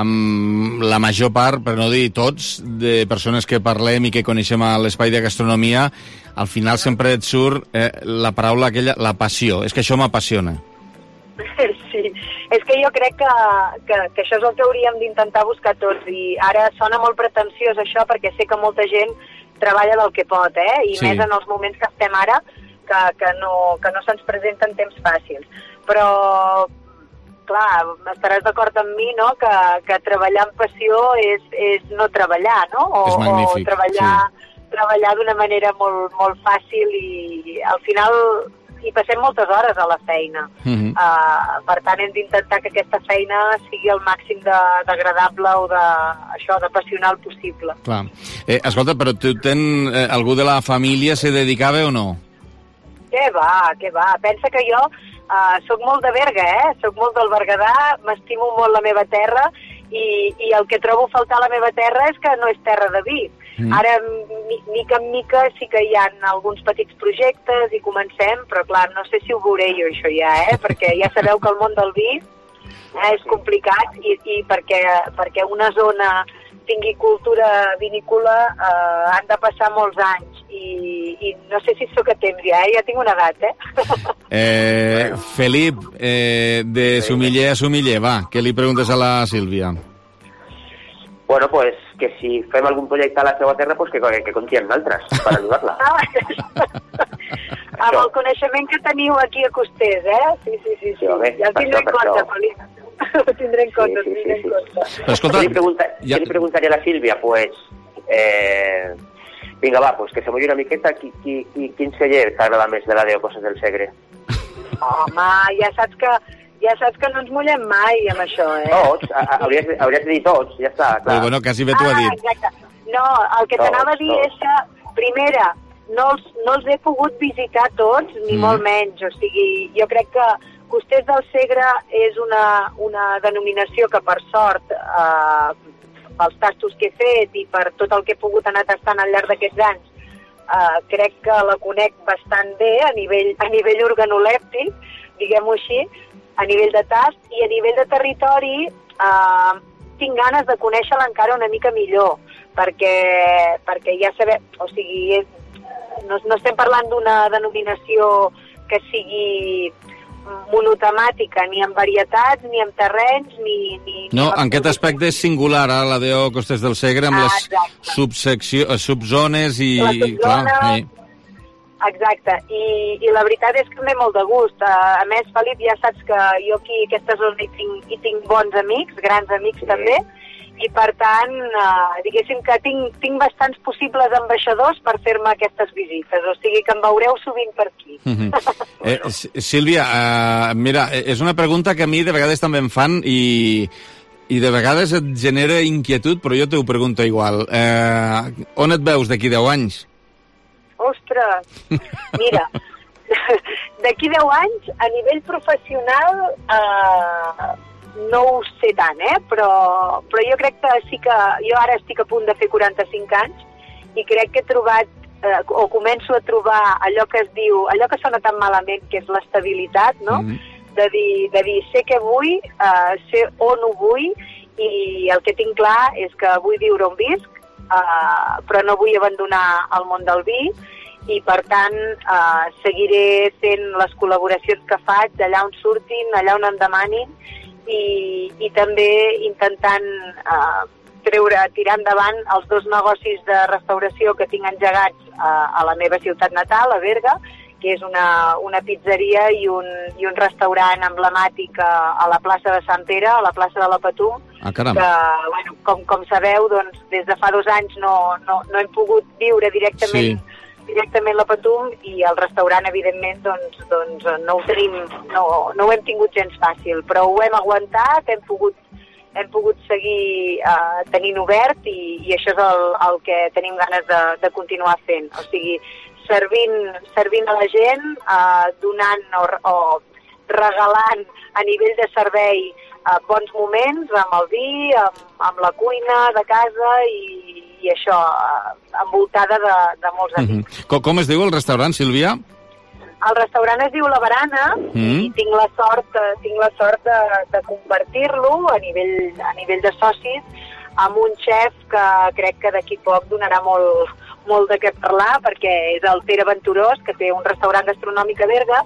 amb la major part, per no dir tots, de persones que parlem i que coneixem a l'espai de gastronomia, al final sempre et surt eh, la paraula aquella, la passió. És que això m'apassiona. Sí, és que jo crec que, que, que això és el que hauríem d'intentar buscar tots, i ara sona molt pretensiós això, perquè sé que molta gent treballa del que pot, eh? I sí. Més en els moments que estem ara, que, que no, que no se'ns presenten temps fàcils. Però, clar, estaràs d'acord amb mi, no?, que, que treballar amb passió és, és no treballar, no? O, és magnífic, o treballar, sí. treballar d'una manera molt, molt fàcil, i al final hi passem moltes hores a la feina. Mm-hmm. Uh, per tant, hem d'intentar que aquesta feina sigui el màxim d'agradable o de, això, d'apassional possible. Clar. Eh, escolta, però tu ten, eh, algú de la família se dedicava o no? Què va, què va. Pensa que jo uh, soc molt de Berga, eh? Soc molt del Berguedà, m'estimo molt la meva terra, i, i el que trobo a faltar a la meva terra és que no és terra de vi. Mm. Ara, mica en mica, sí que hi ha alguns petits projectes i comencem, però clar, no sé si ho veuré jo això ja, eh? Perquè ja sabeu que el món del vi eh, és complicat, i, i perquè, perquè una zona tingui cultura vinícola eh, han de passar molts anys, i, i no sé si sóc a temps ja, eh? Ja tinc una edat, eh? eh Felip, eh, de sumiller a sumiller, va, què li preguntes a la Sílvia? Bueno, pues que si fem algun projecte a la seva terra, pues que, que, que conti amb altres, per ajudar-la. amb el coneixement que teniu aquí a Costers, eh? Sí, sí, sí, sí. Bé, ja el tindré en compte, Felip. Ho tindré en compte, sí, sí, tindré sí, en compte. Però escolta... ¿Qué le, pregunta, ja... ¿qué le preguntaría a la Sílvia? Pues... Eh, vinga, va, pues que se mulli una miqueta. Qui, qui, qui, quin celler t'agrada més de la Deo Coses del Segre? Home, ja saps que ja saps que no ens mullem mai amb això, eh? Tots, hauries, hauries de dir tots, ja està, clar. Però bueno, quasi bé t'ho ha dit. Ah, exacte. No, el que t'anava a dir és que, primera, no els, no els he pogut visitar tots, ni mm. molt menys. O sigui, jo crec que Costers del Segre és una, una denominació que, per sort, eh, pels tastos que he fet i per tot el que he pogut anar tastant al llarg d'aquests anys, eh, crec que la conec bastant bé a nivell, a nivell organolèptic, diguem-ho així, a nivell de tast, i a nivell de territori eh, tinc ganes de conèixer-la encara una mica millor, perquè, perquè ja sabem, o sigui, és, no, no estem parlant d'una denominació que sigui monotemàtica, ni en varietats, ni en terrenys, ni... ni no, en aquest aspecte és singular, eh, la Deo Costers del Segre, amb ah, les subsecció, subzones i... La subzona... Clar, i... Exacte, I, i la veritat és que em ve molt de gust. A més, Felip, ja saps que jo aquí a aquesta zona hi tinc, hi tinc bons amics, grans amics sí. també, i per tant, eh, diguéssim que tinc, tinc bastants possibles ambaixadors per fer-me aquestes visites, o sigui que em veureu sovint per aquí. Mm-hmm. eh, Sílvia, eh, mira, és una pregunta que a mi de vegades també em fan i, i de vegades et genera inquietud, però jo t'ho pregunto igual. Eh, on et veus d'aquí deu anys? Ostres, mira, d'aquí deu anys, a nivell professional, eh, no ho sé tant, eh? però, però jo crec que sí que... Jo ara estic a punt de fer quaranta-cinc anys i crec que he trobat, eh, o començo a trobar allò que es diu, allò que sona tan malament, que és l'estabilitat, no? Mm-hmm. De dir, de dir, sé què vull, eh, sé on ho vull, i el que tinc clar és que vull viure on visc, Uh, però no vull abandonar el món del vi i per tant uh, seguiré fent les col·laboracions que faig allà on surtin, allà on em demanin i, i també intentant uh, treure, tirar endavant els dos negocis de restauració que tinc engegats uh, a la meva ciutat natal, a Berga, que és una, una pizzeria i un, i un restaurant emblemàtic a, a la plaça de Sant Pere, a la plaça de la Patum, ah, que, bueno, com, com sabeu, doncs, des de fa dos anys no, no, no hem pogut viure directament, sí. directament la Patum, i el restaurant, evidentment, doncs, doncs no ho tenim, no, no ho hem tingut gens fàcil, però ho hem aguantat, hem pogut, hem pogut seguir uh, tenint obert i, i això és el, el que tenim ganes de, de continuar fent. O sigui, servint, servint a la gent, eh, donant o, o regalant a nivell de servei eh, bons moments amb el vi, amb, amb la cuina de casa i, i això, eh, envoltada de, de molts amics. Mm-hmm. Com, com es diu el restaurant, Sílvia? El restaurant es diu La Barana mm. i tinc la sort, tinc la sort de, de compartir-lo a nivell, a nivell de socis amb un xef que crec que d'aquí poc donarà molt, molt de què parlar, perquè és el Pere Venturós, que té un restaurant gastronòmic a Berga,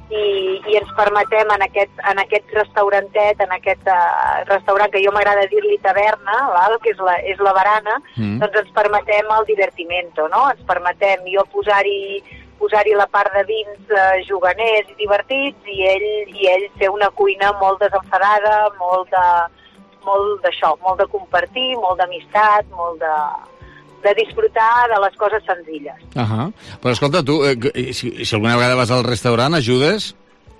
i, i ens permetem en aquest, en aquest restaurantet, en aquest uh, restaurant que jo m'agrada dir-li taverna, val? Que és la, és la Barana, mm. doncs ens permetem el divertimento, no? Ens permetem jo posar-hi posar-hi la part de vins eh, juganers i divertits i ell, i ell fer una cuina molt desenfadada, molt de, molt d'això, molt de compartir, molt d'amistat, molt de, de disfrutar de les coses senzilles. Uh -huh. Però escolta, tu, eh, si, si alguna vegada vas al restaurant, ajudes?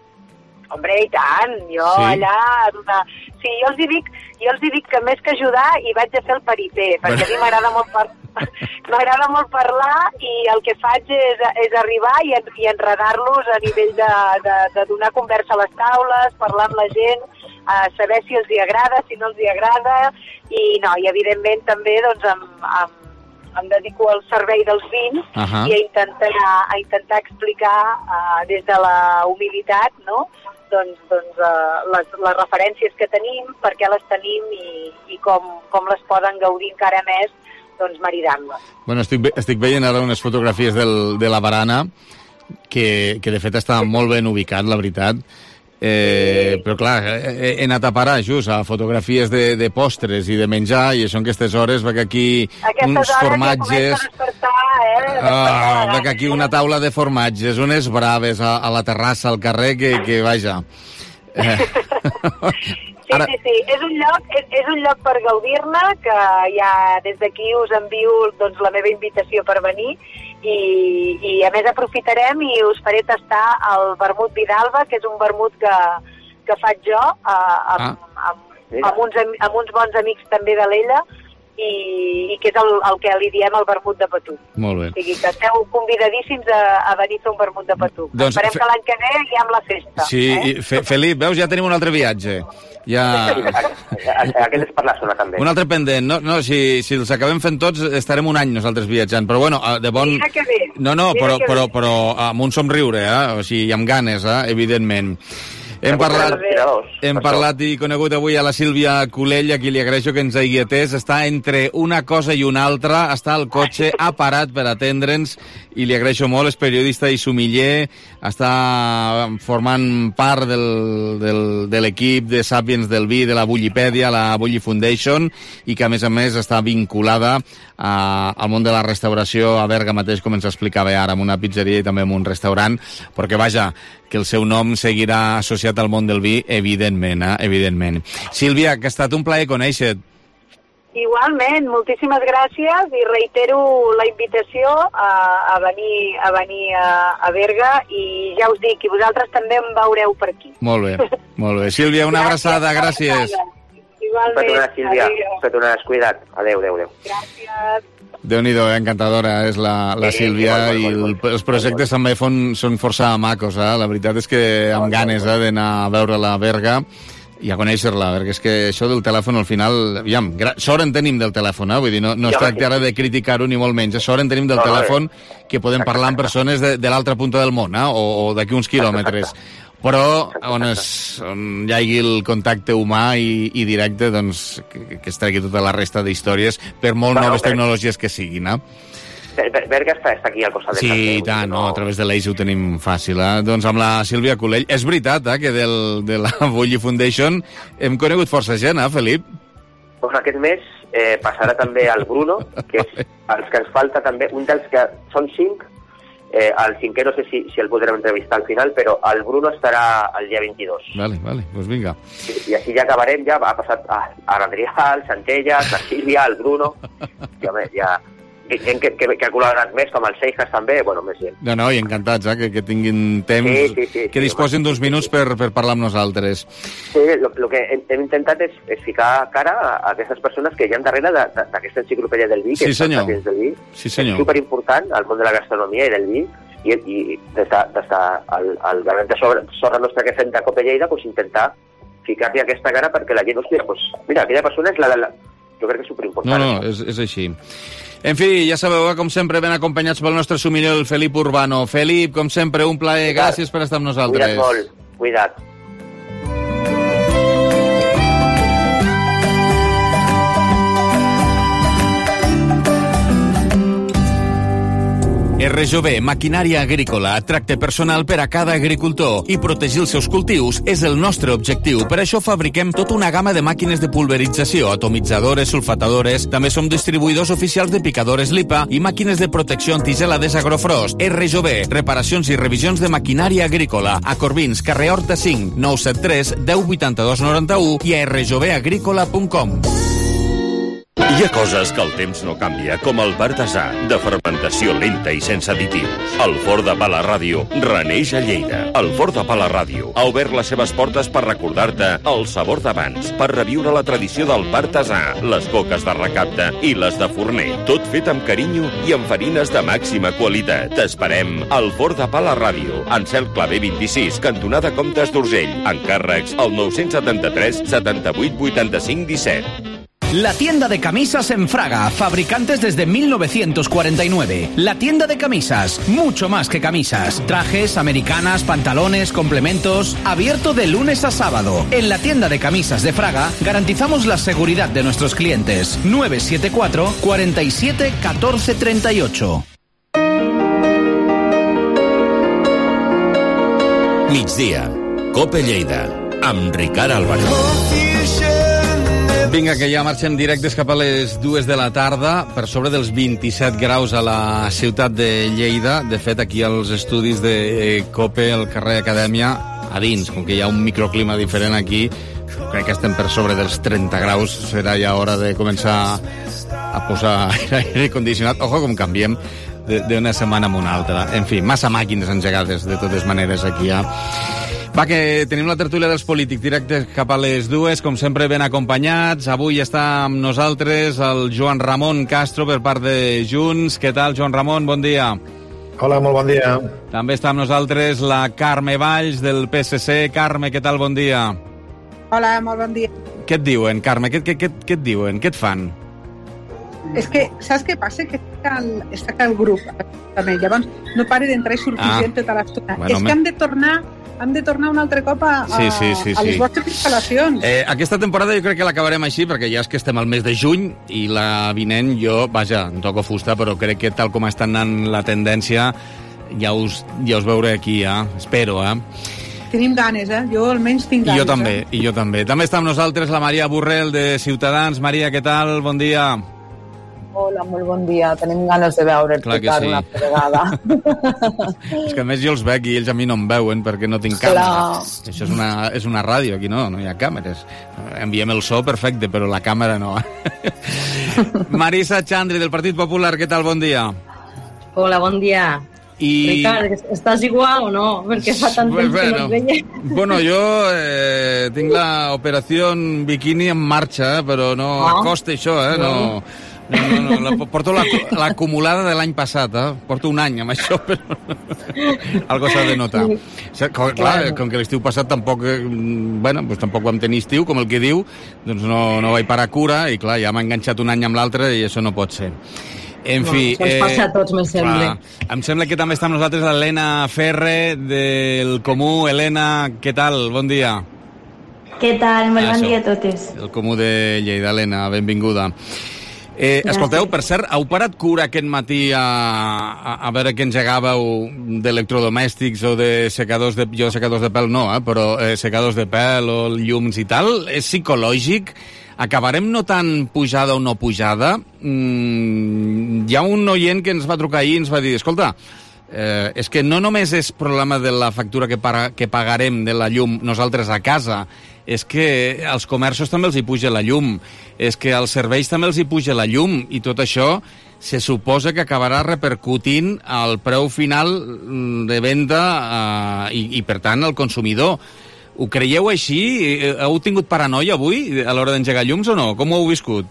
Hombre, i tant, jo sí. allà a donar... Sí, jo els hi dic, jo els hi dic que més que ajudar hi vaig a fer el perité, perquè a mi m'agrada molt, par... m'agrada molt parlar i el que faig és, és arribar i, en, i enredar-los a nivell de, de, de donar conversa a les taules, parlar amb la gent, eh, saber si els hi agrada, si no els hi agrada, i no, i evidentment també doncs amb, amb em dedico al servei dels vins uh-huh. i a intentar, a intentar explicar uh, des de la humilitat, no?, doncs, doncs uh, les, les referències que tenim, per què les tenim i, i com, com les poden gaudir encara més, doncs maridant-les. Bueno, estic, estic veient ara unes fotografies del, de la Barana, que, que de fet està molt ben ubicat, la veritat. Eh, però clar, he, he anat a parar just a fotografies de, de postres i de menjar, i això en aquestes hores veig aquí Aquestes uns formatges... Ja despertar, eh? Ah, veig aquí una taula de formatges, unes braves a, a la terrassa, al carrer, que, que vaja... Eh. Sí, Ara... sí, sí, és un lloc, és, és un lloc per gaudir-ne, que ja des d'aquí us envio doncs, la meva invitació per venir, i, i a més aprofitarem i us faré tastar el vermut Vidalba, que és un vermut que, que faig jo, eh, amb, ah. amb, amb, uns, amb uns bons amics també de l'Ella, i, i que és el, el que li diem el vermut de Patum. Molt bé. O sigui que esteu convidadíssims a, a venir a fer un vermut de Patum. Doncs Esperem fe... que l'any que ve hi ha la festa. Sí, eh? Fe Felip, veus, ja tenim un altre viatge. Ja... Aquest és per la zona, també. Un altre pendent. No, no, si, si els acabem fent tots, estarem un any nosaltres viatjant. Però bueno, de bon... Mira que bé. No, no, Mira però, però, bé. però amb un somriure, eh? O sigui, amb ganes, eh? Evidentment. Hem parlat, hem parlat i conegut avui a la Sílvia Culell, a qui li agraeixo que ens hagi atès. Està entre una cosa i una altra, està al cotxe, ha parat per atendre'ns, i li agraeixo molt. És periodista i sumiller, està formant part del, del, de l'equip de Sàpiens del Vi, de la Bullipèdia, la Bulli Foundation, i que a més a més està vinculada a, al món de la restauració a Berga mateix, com ens explicava ara, amb una pizzeria i també amb un restaurant, perquè vaja, que el seu nom seguirà associat al món del vi, evidentment, eh? evidentment. Sílvia, que ha estat un plaer conèixer-te. Igualment, moltíssimes gràcies, i reitero la invitació a, a venir, a, venir a, a Berga, i ja us dic, i vosaltres també em veureu per aquí. Molt bé, molt bé. Sílvia, una gràcies, abraçada, gràcies. Igualment. Fet una, Sílvia, fet una descuidat. Adéu, adéu, adéu. Gràcies. Déu-n'hi-do, eh? Encantadora és la, la sí, Sílvia, sí, i el, els projectes també fon, són força macos, eh? La veritat és que amb ganes eh, d'anar a veure la Berga i a conèixer-la, perquè és que això del telèfon al final, aviam, sort en tenim del telèfon, eh? Vull dir, no, no es tracta ara de criticar-ho ni molt menys, sort en tenim del telèfon que podem parlar amb persones de, de l'altra punta del món, eh? o, o d'aquí uns quilòmetres. Però on, es, on hi hagi el contacte humà i, i directe, doncs que, que es tregui tota la resta d'històries, per molt bueno, noves tecnologies que siguin, eh? Berga està, està aquí al costat. Sí, i tant, no, a través de l'Eix ho tenim fàcil, eh? Doncs amb la Sílvia Culell. És veritat, eh, que del, de la Bulli Foundation hem conegut força gent, eh, Felip? Doncs aquest mes eh, passarà també el Bruno, que és els que ens falta també, un dels que són cinc. Eh, el cinquè no sé si, si el podrem entrevistar al final, però el Bruno estarà el dia vint-i-dos. Vale, vale, doncs vinga. I, i així ja acabarem, ja ha passat a, a l'Adrià, el Centelles, la Sílvia, el Bruno, ja, ja gent que, que, que ha col·laborat més, com els Seijas també, bueno, més gent. No, no, i encantats, eh, que, que tinguin temps, sí, sí, sí, que disposin sí, d'uns minuts per, per parlar amb nosaltres. Sí, el que hem, hem intentat és, és ficar cara a, a aquestes persones que hi ha darrere d'aquesta enciclopèdia del vi, que sí, senyor. és del vi, sí, senyor. És superimportant al món de la gastronomia i del vi, i, i des de, des de el, el garant de sorra, sorra nostra que fem de Copa Lleida, pues, intentar ficar-li aquesta cara perquè la gent, hòstia, pues, mira, aquella persona és la de la... Jo crec que és superimportant. No, no, és, és així. En fi, ja sabeu, com sempre, ben acompanyats pel nostre sumiller, el Felip Urbano. Felip, com sempre, un plaer. Gràcies per estar amb nosaltres. Cuida't molt. Cuida't. R J B, maquinària agrícola, tracte personal per a cada agricultor i protegir els seus cultius és el nostre objectiu. Per això fabriquem tota una gamma de màquines de pulverització, atomitzadores, sulfatadores, també som distribuïdors oficials de picadores Lipa i màquines de protecció antigelades Agrofrost. R J B, reparacions i revisions de maquinària agrícola, a Corbins, carrer Horta cinc, nou set tres, deu vuitanta-dos noranta-u i a r j b agrícola punt com. Hi ha coses que el temps no canvia, com el partasà, de fermentació lenta i sense additius. El Forn de Pa la Ràdio reneix a Lleida. El Forn de Pa la Ràdio ha obert les seves portes per recordar-te el sabor d'abans, per reviure la tradició del partasà, les coques de recapte i les de forner. Tot fet amb carinyo i amb farines de màxima qualitat. T'esperem al Forn de Pa la Ràdio, en Cel Clavé vint-i-sis, cantonada Comtes d'Urgell. Encàrrecs al nou setanta-tres, setanta-vuit, vuitanta-cinc, disset. La tienda de camisas en Fraga, fabricantes desde mil novecientos cuarenta y nueve. La tienda de camisas, mucho más que camisas. Trajes, americanas, pantalones, complementos, abierto de lunes a sábado. En la tienda de camisas de Fraga garantizamos la seguridad de nuestros clientes. nueve siete cuatro, cuarenta y siete, catorce treinta y ocho. Migdia, Cope Lleida, amb Ricard Álvarez. Vinga, que ja marxem directes cap a les dues de la tarda, per sobre dels vint-i-set graus a la ciutat de Lleida. De fet, aquí als estudis de Cope, al carrer Acadèmia, a dins, com que hi ha un microclima diferent aquí, crec que estem per sobre dels trenta graus. Serà ja hora de començar a posar aire condicionat. Ojo, com canviem d'una setmana a una altra. En fi, massa màquines engegades, de totes maneres, aquí ja. Va, que tenim la tertúlia dels polítics directe cap a les dues, com sempre ben acompanyats. Avui està amb nosaltres el Joan Ramon Castro per part de Junts. Què tal, Joan Ramon? Bon dia. Hola, molt bon dia. També està amb nosaltres la Carme Valls del P S C. Carme, què tal? Bon dia. Hola, molt bon dia. Què et diuen, Carme? Què, què, què, què et diuen? Què et fan? És que, saps què passa? Que està el, està el grup, també. Llavors no pare d'entrar i sortir ah. gent tota l'estona. Bueno, és que me... hem de tornar... hem de tornar un altre cop a, a, sí, sí, sí, a les sí. vostres instal·lacions. Eh, aquesta temporada jo crec que l'acabarem així, perquè ja és que estem al mes de juny, i la vinent jo, vaja, em toco fusta, però crec que tal com està anant la tendència, ja us, ja us veuré aquí, eh? Espero, eh? Tenim ganes, eh? Jo almenys tinc ganes. I jo també, eh? i jo també. També està amb nosaltres la Maria Borrell, de Ciutadans. Maria, què tal? Bon dia. Hola, molt bon dia. Tenim ganes de veure't tocar sí. una vegada. És que a més jo els veig i ells a mi no em veuen perquè no tinc càmera. Clar. Això és una, és una ràdio, aquí no, no hi ha càmeres. Enviem el so perfecte, però la càmera no. Marisa Xandri, del Partit Popular, què tal? Bon dia. Hola, bon dia. I... Ricard, estàs igual o no? Perquè fa tant pues temps bueno, que no et veia. Bueno, jo eh, tinc la operació bikini en marxa, eh, però no oh. acosta això, eh? No... No, no, no, la, porto l'acumulada de l'any passat, eh? Porto un any amb això, però algo s'ha de notar. Com, clar, com que l'estiu passat tampoc, bueno, pues tampoc vam tenir estiu, com el que diu, doncs no, no vaig parar cura, i clar, ja m'ha enganxat un any amb l'altre i això no pot ser. En fi... No, ens passa a tots, me sembla. Clar, em sembla que també està amb nosaltres l'Helena Ferre, del Comú. Helena, què tal? Bon dia. Què tal? Molt bon dia a totes. El Comú de Lleida. Helena, benvinguda. Eh, escolteu, per cert, heu parat cura aquest matí a, a, a veure què engegàveu d'electrodomèstics o de secadors de... Jo secadors de pèl no, eh, però eh, secadors de pèl o llums i tal? És psicològic? Acabarem notant pujada o no pujada? Mm, hi ha un oient que ens va trucar ahir i ens va dir, escolta, eh, és que no només és problema de la factura que, para, que pagarem de la llum nosaltres a casa, és que als comerços també els hi puja la llum, és que als serveis també els hi puja la llum, i tot això se suposa que acabarà repercutint al preu final de venda eh, i, i, per tant, al consumidor. Ho creieu així? Heu tingut paranoia avui a l'hora d'engegar llums o no? Com ho heu viscut?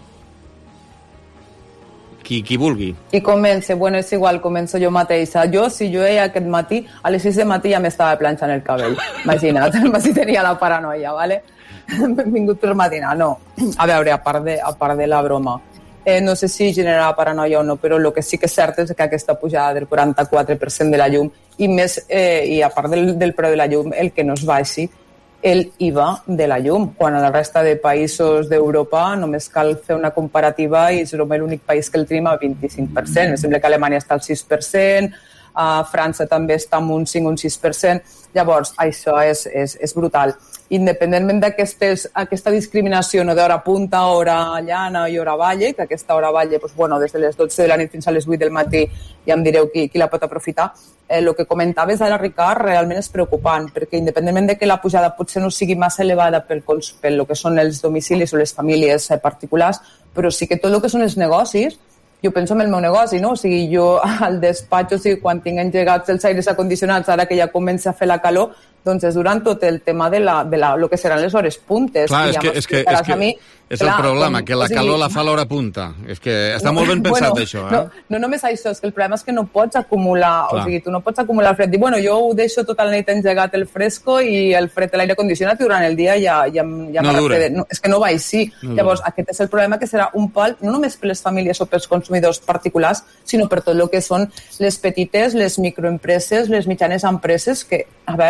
Qui, qui vulgui. I comença, bueno, és igual, començo jo mateixa. Jo, si jo veia aquest matí, a les sis de matí ja m'estava planxant el cabell. Imagina't, si tenia la paranoia, ¿vale? Hem vingut per matinar, no. A veure, a part de, a part de la broma, eh, no sé si generarà paranoia o no, però el que sí que és cert és que aquesta pujada del quaranta-quatre per cent de la llum, i més, eh, i a part del, del preu de la llum, el que no es baixi, el I V A de la llum, quan a la resta de països d'Europa només cal fer una comparativa i som l'únic país que el tenim al vint-i-cinc per cent. Em sembla que Alemanya està al sis per cent, a França també està en un cinc o un sis per cent. Llavors, això és, és, és brutal. Independentment d'aquesta discriminació no d'hora punta, hora llana i hora valle, que aquesta hora valle, doncs, bueno, des de les dotze de la nit fins a les vuit del matí ja em direu qui, qui la pot aprofitar. Eh, el que comentaves ara, Ricard, realment és preocupant, perquè independentment de que la pujada potser no sigui massa elevada pel, pel que són els domicilis o les famílies particulars, però sí que tot el que són els negocis, jo penso en el meu negoci, no? O sigui, jo al despatx, o sigui, quan tinc engegats els aires acondicionats, ara que ja comença a fer la calor, doncs és durant tot el tema de la, de la, lo que seran les hores puntes. Clar, és, ja que, és que, és que, mi, és clar, el problema, com, que la calor o sigui, la fa a l'hora punta. És que està molt ben pensat, bueno, això, eh? No, no només això, és que el problema és que no pots acumular, clar. O sigui, tu no pots acumular el fred. Dir, bueno, jo ho deixo tota la nit engegat el fresco i el fred de l'aire condicionat i durant el dia ja, ja, ja no dura. No, és que no va així. No Llavors, dura. Aquest és el problema, que serà un pal, no només per les famílies o pels consumidors particulars, sinó per tot el que són les petites, les microempreses, les mitjanes empreses, que, a veure, és quan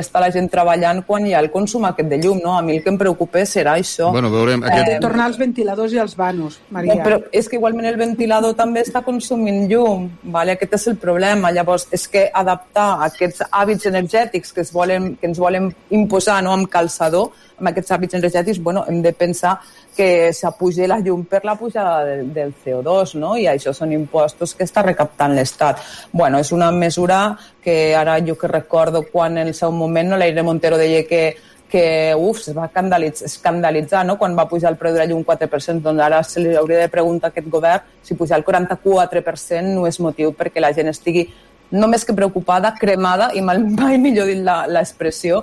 està la gent treballant quan hi ha el consum aquest de llum, no? A mi el que em preocupa serà això. Bueno, veurem... Aquest... Eh, tornar als ventiladors i als vanos, Maria. Però és que igualment el ventilador també està consumint llum, vale? Aquest és el problema. Llavors, és que adaptar aquests hàbits energètics que, es volen, que ens volen imposar, no?, amb calçador, amb aquests hàbits energètics, bueno, hem de pensar que s'apuja la llum per la pujada del, del C O dos, no? I això són impostos que està recaptant l'Estat. Bueno, és una mesura que ara jo que recordo quan en el seu moment no, l'Aire Montero deia que que uf, es va escandalitzar, escandalitzar no? Quan va pujar el preu de la llum un quatre per cent, doncs ara se li hauria de preguntar a aquest govern si pujar el quaranta-quatre per cent no és motiu perquè la gent estigui només que preocupada, cremada, i mai, mai millor dit l'expressió,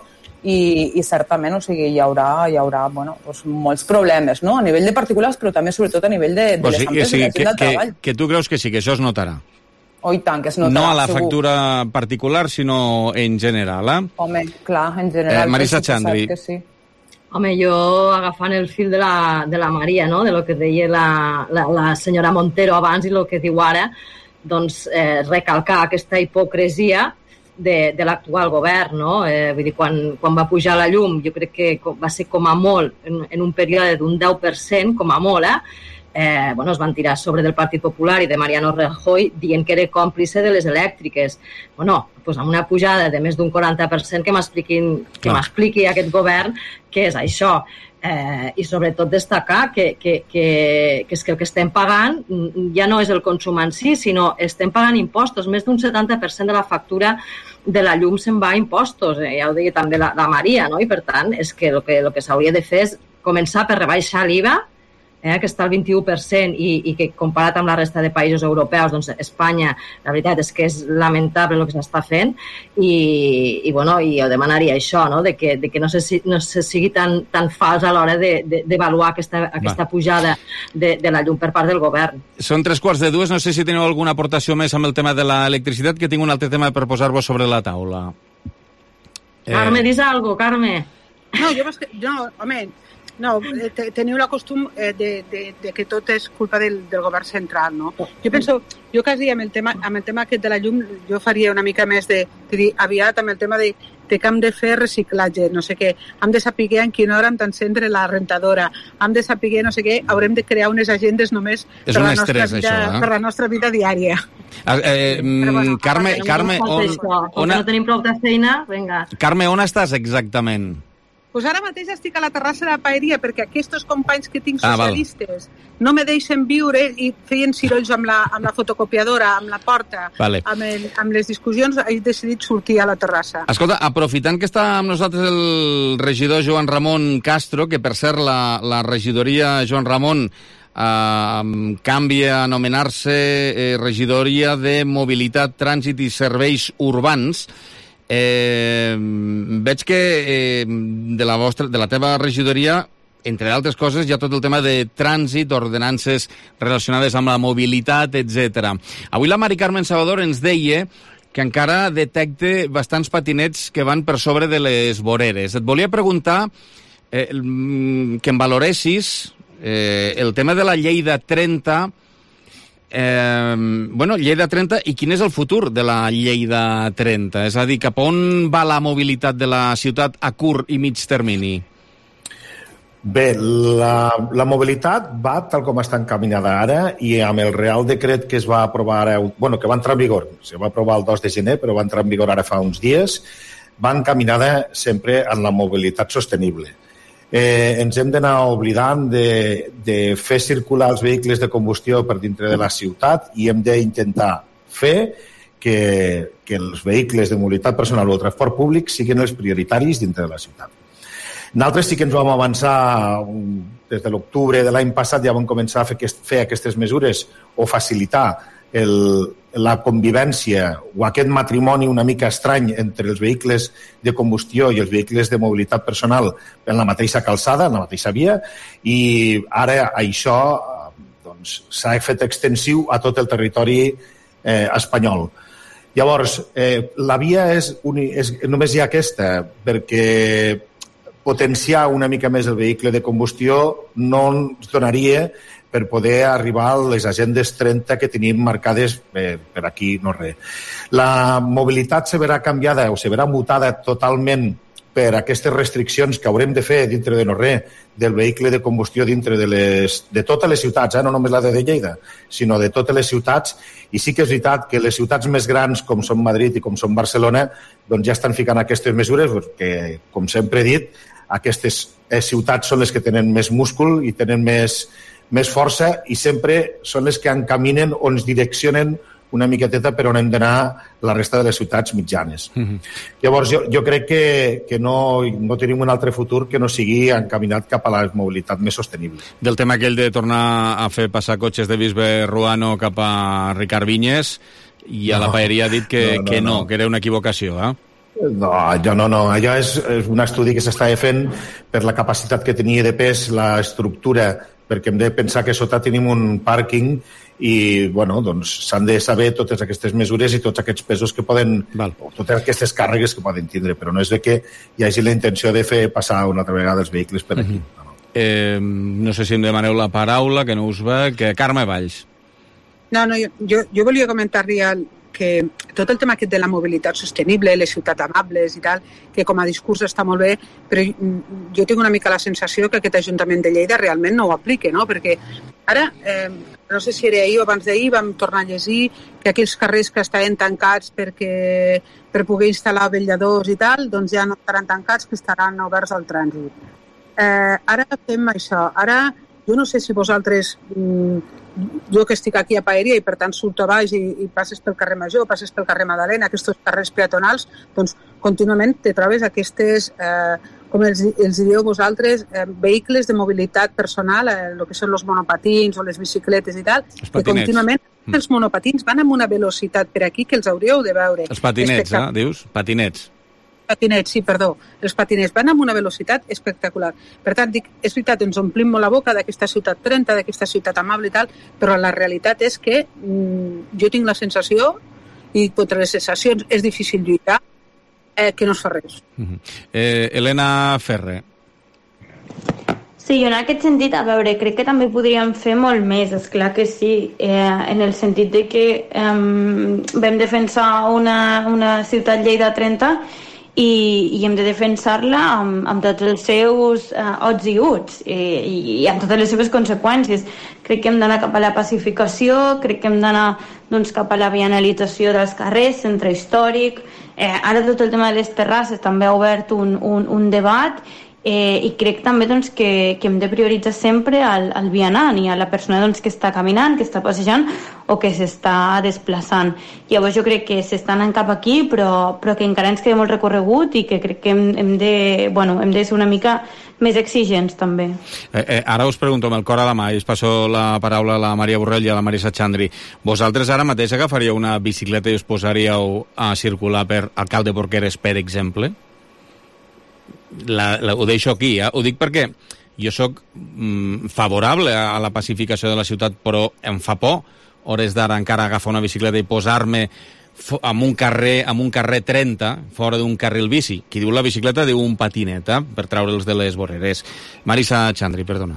i, i certament, o sigui, hi haurà, hi haurà bueno, doncs molts problemes, no? A nivell de particulars, però també, sobretot, a nivell de, de pues les sí, empreses sí, i la gent del treball. Que, que tu creus que sí, que això es notarà? Oh, i tant, que es notarà, no a la segur. factura particular, sinó en general, eh? Home, clar, en general. Eh, Marisa Xandri. Que sí. Home, jo agafant el fil de la, de la Maria, no?, de lo que deia la, la, la senyora Montero abans i el que diu ara, doncs eh, recalcar aquesta hipocresia de, de l'actual govern, no? Eh, vull dir, quan, quan va pujar la llum, jo crec que va ser com a molt, en, en un període d'un deu per cent, com a molt, eh? Eh, bueno, es van tirar sobre del Partit Popular i de Mariano Rajoy dient que era còmplice de les elèctriques. Bueno, doncs amb una pujada de més d'un quaranta per cent que m'expliquin, que m'expliqui aquest govern què és això. Eh, i sobretot destacar que, que, que, que és que el que estem pagant ja no és el consum en si, sinó estem pagant impostos. Més d'un setanta per cent de la factura de la llum se'n va a impostos. Eh, ja ho deia també la, la Maria, no? I per tant, és que el que, el que s'hauria de fer és començar per rebaixar l'I V A, eh, que està al vint-i-u per cent i, i que comparat amb la resta de països europeus, doncs Espanya, la veritat és que és lamentable el que s'està fent i, i, bueno, i jo demanaria això, no? de, que, de que no se, no se sigui tan, tan fals a l'hora d'avaluar de, de, aquesta, aquesta pujada de, de la llum per part del govern. Són tres quarts de dues, no sé si teniu alguna aportació més amb el tema de l'electricitat, que tinc un altre tema per posar-vos sobre la taula. Eh... Carme, dis alguna cosa, Carme. No, jo, no, home, no, teniu la costum de, de, de que tot és culpa del, del govern central, no? Jo penso, jo quasi amb el tema, amb el tema aquest de la llum, jo faria una mica més de, de dir, aviat amb el tema de, de que hem de fer reciclatge, no sé què, hem de saber en quina hora hem d'encendre la rentadora, hem de saber no sé què, haurem de crear unes agendes només per la, nostra estrès, vida, això, eh? per la nostra vida diària. Eh, eh, bueno, Carme, Carme, on, on, no tenim prou de feina, vinga. Carme, on estàs exactament? Pues ara mateix estic a la terrassa de la paeria perquè aquests companys que tinc socialistes ah, no me deixen viure i feien cirolls amb la, amb la fotocopiadora, amb la porta, vale. amb, el, amb les discussions, he decidit sortir a la terrassa. Escolta, aprofitant que està amb nosaltres el regidor Joan Ramon Castro, que per cert la, la regidoria Joan Ramon eh, canvia a anomenar-se eh, regidoria de mobilitat, trànsit i serveis urbans. Eh, veig que eh, de, la vostra, de la teva regidoria, entre d'altres coses, hi ha tot el tema de trànsit, ordenances relacionades amb la mobilitat, etcètera. Avui la Mari Carmen Salvador ens deia que encara detecte bastants patinets que van per sobre de les voreres. Et volia preguntar eh, que em valoressis eh, el tema de la Lleida trenta. Eh, bueno, Lleida trenta, i quin és el futur de la Lleida trenta? És a dir, cap on va la mobilitat de la ciutat a curt i mig termini? Bé, la, la mobilitat va tal com està encaminada ara i amb el Real Decret que es va aprovar ara, bueno, que va entrar en vigor, se va aprovar el dos de gener, però va entrar en vigor ara fa uns dies, va encaminada sempre en la mobilitat sostenible. Eh, ens hem d'anar oblidant de, de fer circular els vehicles de combustió per dintre de la ciutat i hem d'intentar fer que, que els vehicles de mobilitat personal o el transport públic siguin els prioritaris dintre de la ciutat. Nosaltres sí que ens vam avançar des de l'octubre de l'any passat, ja vam començar a fer, aquest, fer aquestes mesures o facilitar el, la convivència o aquest matrimoni una mica estrany entre els vehicles de combustió i els vehicles de mobilitat personal en la mateixa calçada, en la mateixa via, i ara això doncs, s'ha fet extensiu a tot el territori eh, espanyol. Llavors, eh, la via és, uni, és només hi ha aquesta, perquè potenciar una mica més el vehicle de combustió no ens donaria per poder arribar a les agendes trenta que tenim marcades per, per aquí, no res. La mobilitat se verà canviada o se verà mutada totalment per aquestes restriccions que haurem de fer dintre de no res del vehicle de combustió dintre de, les, de totes les ciutats, eh? No només la de Lleida, sinó de totes les ciutats, i sí que és veritat que les ciutats més grans, com són Madrid i com són Barcelona, doncs ja estan ficant aquestes mesures, perquè, com sempre he dit, aquestes ciutats són les que tenen més múscul i tenen més, més força i sempre són les que encaminen o ens direccionen una miqueteta per on hem d'anar la resta de les ciutats mitjanes. Mm-hmm. Llavors, jo, jo crec que, que no, no tenim un altre futur que no sigui encaminat cap a la mobilitat més sostenible. Del tema aquell de tornar a fer passar cotxes de Bisbe Ruano cap a Ricard Vinyes, i a no, la paeria ha dit que no, no, que, no, no, que era una equivocació, eh? No, allò no, no. Allò és, és un estudi que s'estava fent per la capacitat que tenia de pes, l'estructura, perquè hem de pensar que sota tenim un pàrquing i, bueno, doncs s'han de saber totes aquestes mesures i tots aquests pesos que poden, Val. o totes aquestes càrregues que poden tindre, però no és de que hi hagi la intenció de fer passar una altra vegada els vehicles per aquí. Uh-huh. no. Eh, no sé si em demaneu la paraula, que no us veig, que Carme Valls. No, no, jo, jo, jo volia comentar-li que tot el tema aquest de la mobilitat sostenible, les ciutats amables i tal, que com a discurs està molt bé, però jo tinc una mica la sensació que aquest Ajuntament de Lleida realment no ho aplica, no? Perquè ara, eh, no sé si era ahir o abans d'ahir, vam tornar a llegir que aquells carrers que estaven tancats perquè per poder instal·lar vetlladors i tal, doncs ja no estaran tancats, que estaran oberts al trànsit. Eh, ara fem això. Ara, jo no sé si vosaltres... Mm, jo que estic aquí a Paeria i per tant surto a baix i, i passes pel carrer Major, passes pel carrer Madalena, aquests carrers peatonals, doncs contínuament te trobes aquestes, eh, com els, els dieu vosaltres, eh, vehicles de mobilitat personal, eh, el que són els monopatins o les bicicletes i tal, que contínuament mm. els monopatins van amb una velocitat per aquí que els hauríeu de veure. Els patinets, eh, dius? Patinets. Patinets, sí, perdó. Els patinets van amb una velocitat espectacular. Per tant, dic, és veritat, ens omplim molt la boca d'aquesta ciutat trenta, d'aquesta ciutat amable i tal, però la realitat és que mmm, jo tinc la sensació, i contra les sensacions és difícil lluitar, eh, que no es fa res. Uh-huh. eh, Helena Ferre. Sí, jo en aquest sentit, a veure, crec que també podríem fer molt més, esclar que sí, eh, en el sentit de que eh, vam defensar una, una ciutat Lleida trenta i, i hem de defensar-la amb, amb tots els seus uh, ots i uts i, i amb totes les seves conseqüències. Crec que hem d'anar cap a la pacificació, crec que hem d'anar doncs, cap a la vianalització dels carrers, centre històric. Eh, ara tot el tema de les terrasses també ha obert un, un, un debat eh, i crec també doncs, que, que hem de prioritzar sempre el, el vianant i a la persona doncs, que està caminant, que està passejant o que s'està desplaçant. Llavors jo crec que s'està anant cap aquí, però, però que encara ens queda molt recorregut i que crec que hem, hem, de, bueno, hem de ser una mica més exigents també. Eh, eh, ara us pregunto amb el cor a la mà i us passo la paraula a la Maria Borrell i a la Marisa Xandri. Vosaltres ara mateix agafaríeu una bicicleta i us posaríeu a circular per Alcalde Porqueres, per exemple? La, la, ho deixo aquí, eh? Ho dic perquè jo sóc mm, favorable a la pacificació de la ciutat, però em fa por hores d'ara encara agafar una bicicleta i posar-me en un carrer, en un carrer trenta, fora d'un carril bici. Qui diu la bicicleta diu un patinet, eh? Per treure'ls de les voreres. Marisa Xandri, perdona.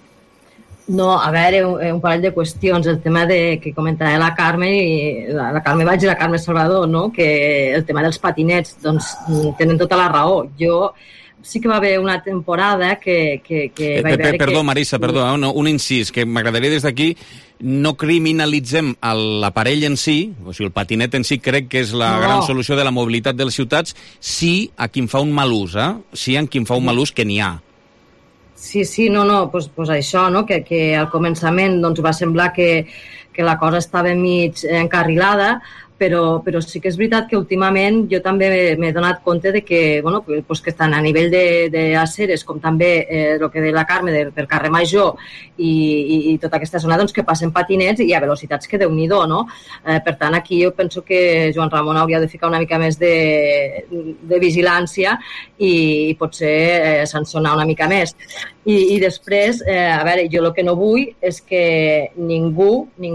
No, a veure, un parell de qüestions. El tema de, que comentava la Carme, i la, la Carme Valls i la Carme Salvador, no? Que el tema dels patinets, doncs tenen tota la raó. Jo sí que va haver una temporada que, que, que eh, vaig veure perdó, que... Marisa, perdó, un, un incís, que m'agradaria des d'aquí no criminalitzem l'aparell en si, o sigui, el patinet en si crec que és la no. gran solució de la mobilitat de les ciutats, sí a qui en fa un mal ús, eh? Sí a qui en fa un mal ús, que n'hi ha. Sí, sí, no, no, pues, pues això, no? que, que al començament doncs, va semblar que, que la cosa estava mig encarrilada, però, però sí que és veritat que últimament jo també m'he donat compte de que, bueno, pues que estan a nivell d'aceres, com també eh, el que deia la Carme del, del carrer Major i, i, i tota aquesta zona, doncs que passen patinets i a velocitats que Déu-n'hi-do, no? Eh, per tant, aquí jo penso que Joan Ramon hauria de ficar una mica més de, de vigilància i, i potser eh, sancionar una mica més. I, i després, eh, a veure, jo el que no vull és que ningú, ningú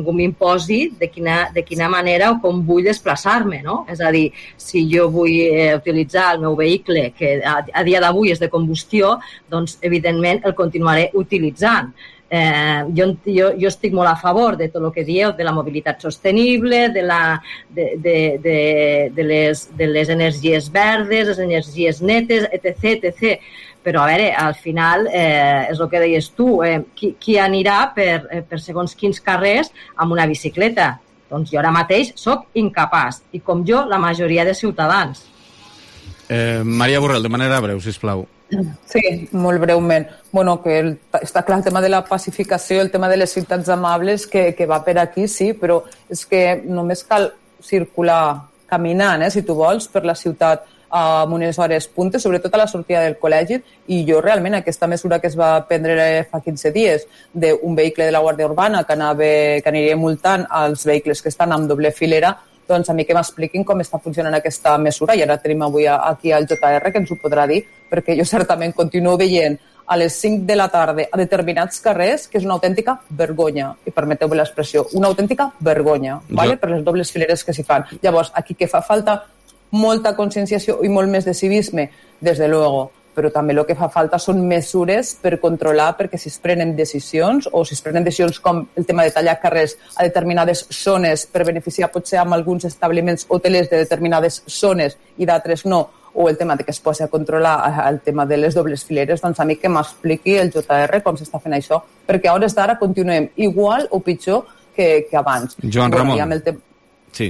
ningú m'imposi de quina, de quina manera o com vull desplaçar-me, no? És a dir, si jo vull eh, utilitzar el meu vehicle, que a, a dia d'avui és de combustió, doncs evidentment el continuaré utilitzant. Eh, jo, jo, jo estic molt a favor de tot el que dieu, de la mobilitat sostenible, de, la, de, de, de, de, les, de les energies verdes, les energies netes, etc, etcètera. Però, a veure, al final, eh, és el que deies tu, eh, qui, qui anirà per, eh, per segons quins carrers amb una bicicleta? Doncs jo ara mateix sóc incapaç, i com jo, la majoria de ciutadans. Eh, Maria Borrell, de manera breu, sisplau. Sí, molt breument. Bueno, que el, està clar el tema de la pacificació, el tema de les ciutats amables, que, que va per aquí, sí, però és que només cal circular caminant, eh, si tu vols, per la ciutat amb unes hores puntes, sobretot a la sortida del col·legi, i jo realment aquesta mesura que es va prendre fa quinze dies d'un vehicle de la Guàrdia Urbana que, anava, que aniria multant als vehicles que estan amb doble filera, doncs a mi que m'expliquin com està funcionant aquesta mesura, i ara tenim avui aquí al J R que ens ho podrà dir, perquè jo certament continuo veient a les cinc de la tarda a determinats carrers que és una autèntica vergonya, i permeteu-me l'expressió, una autèntica vergonya, jo... ¿vale? Per les dobles fileres que s'hi fan. Llavors, aquí que fa falta molta conscienciació i molt més de civisme, des de luego, però també el que fa falta són mesures per controlar, perquè si es prenen decisions, o si es prenen decisions com el tema de tallar carrers a determinades zones per beneficiar potser amb alguns establiments hotelers de determinades zones i d'altres no, o el tema de que es posi a controlar el tema de les dobles fileres, doncs a mi que m'expliqui el J R com s'està fent això, perquè a hores d'ara continuem igual o pitjor que, que abans. Joan Ramon. Bueno, te... Sí.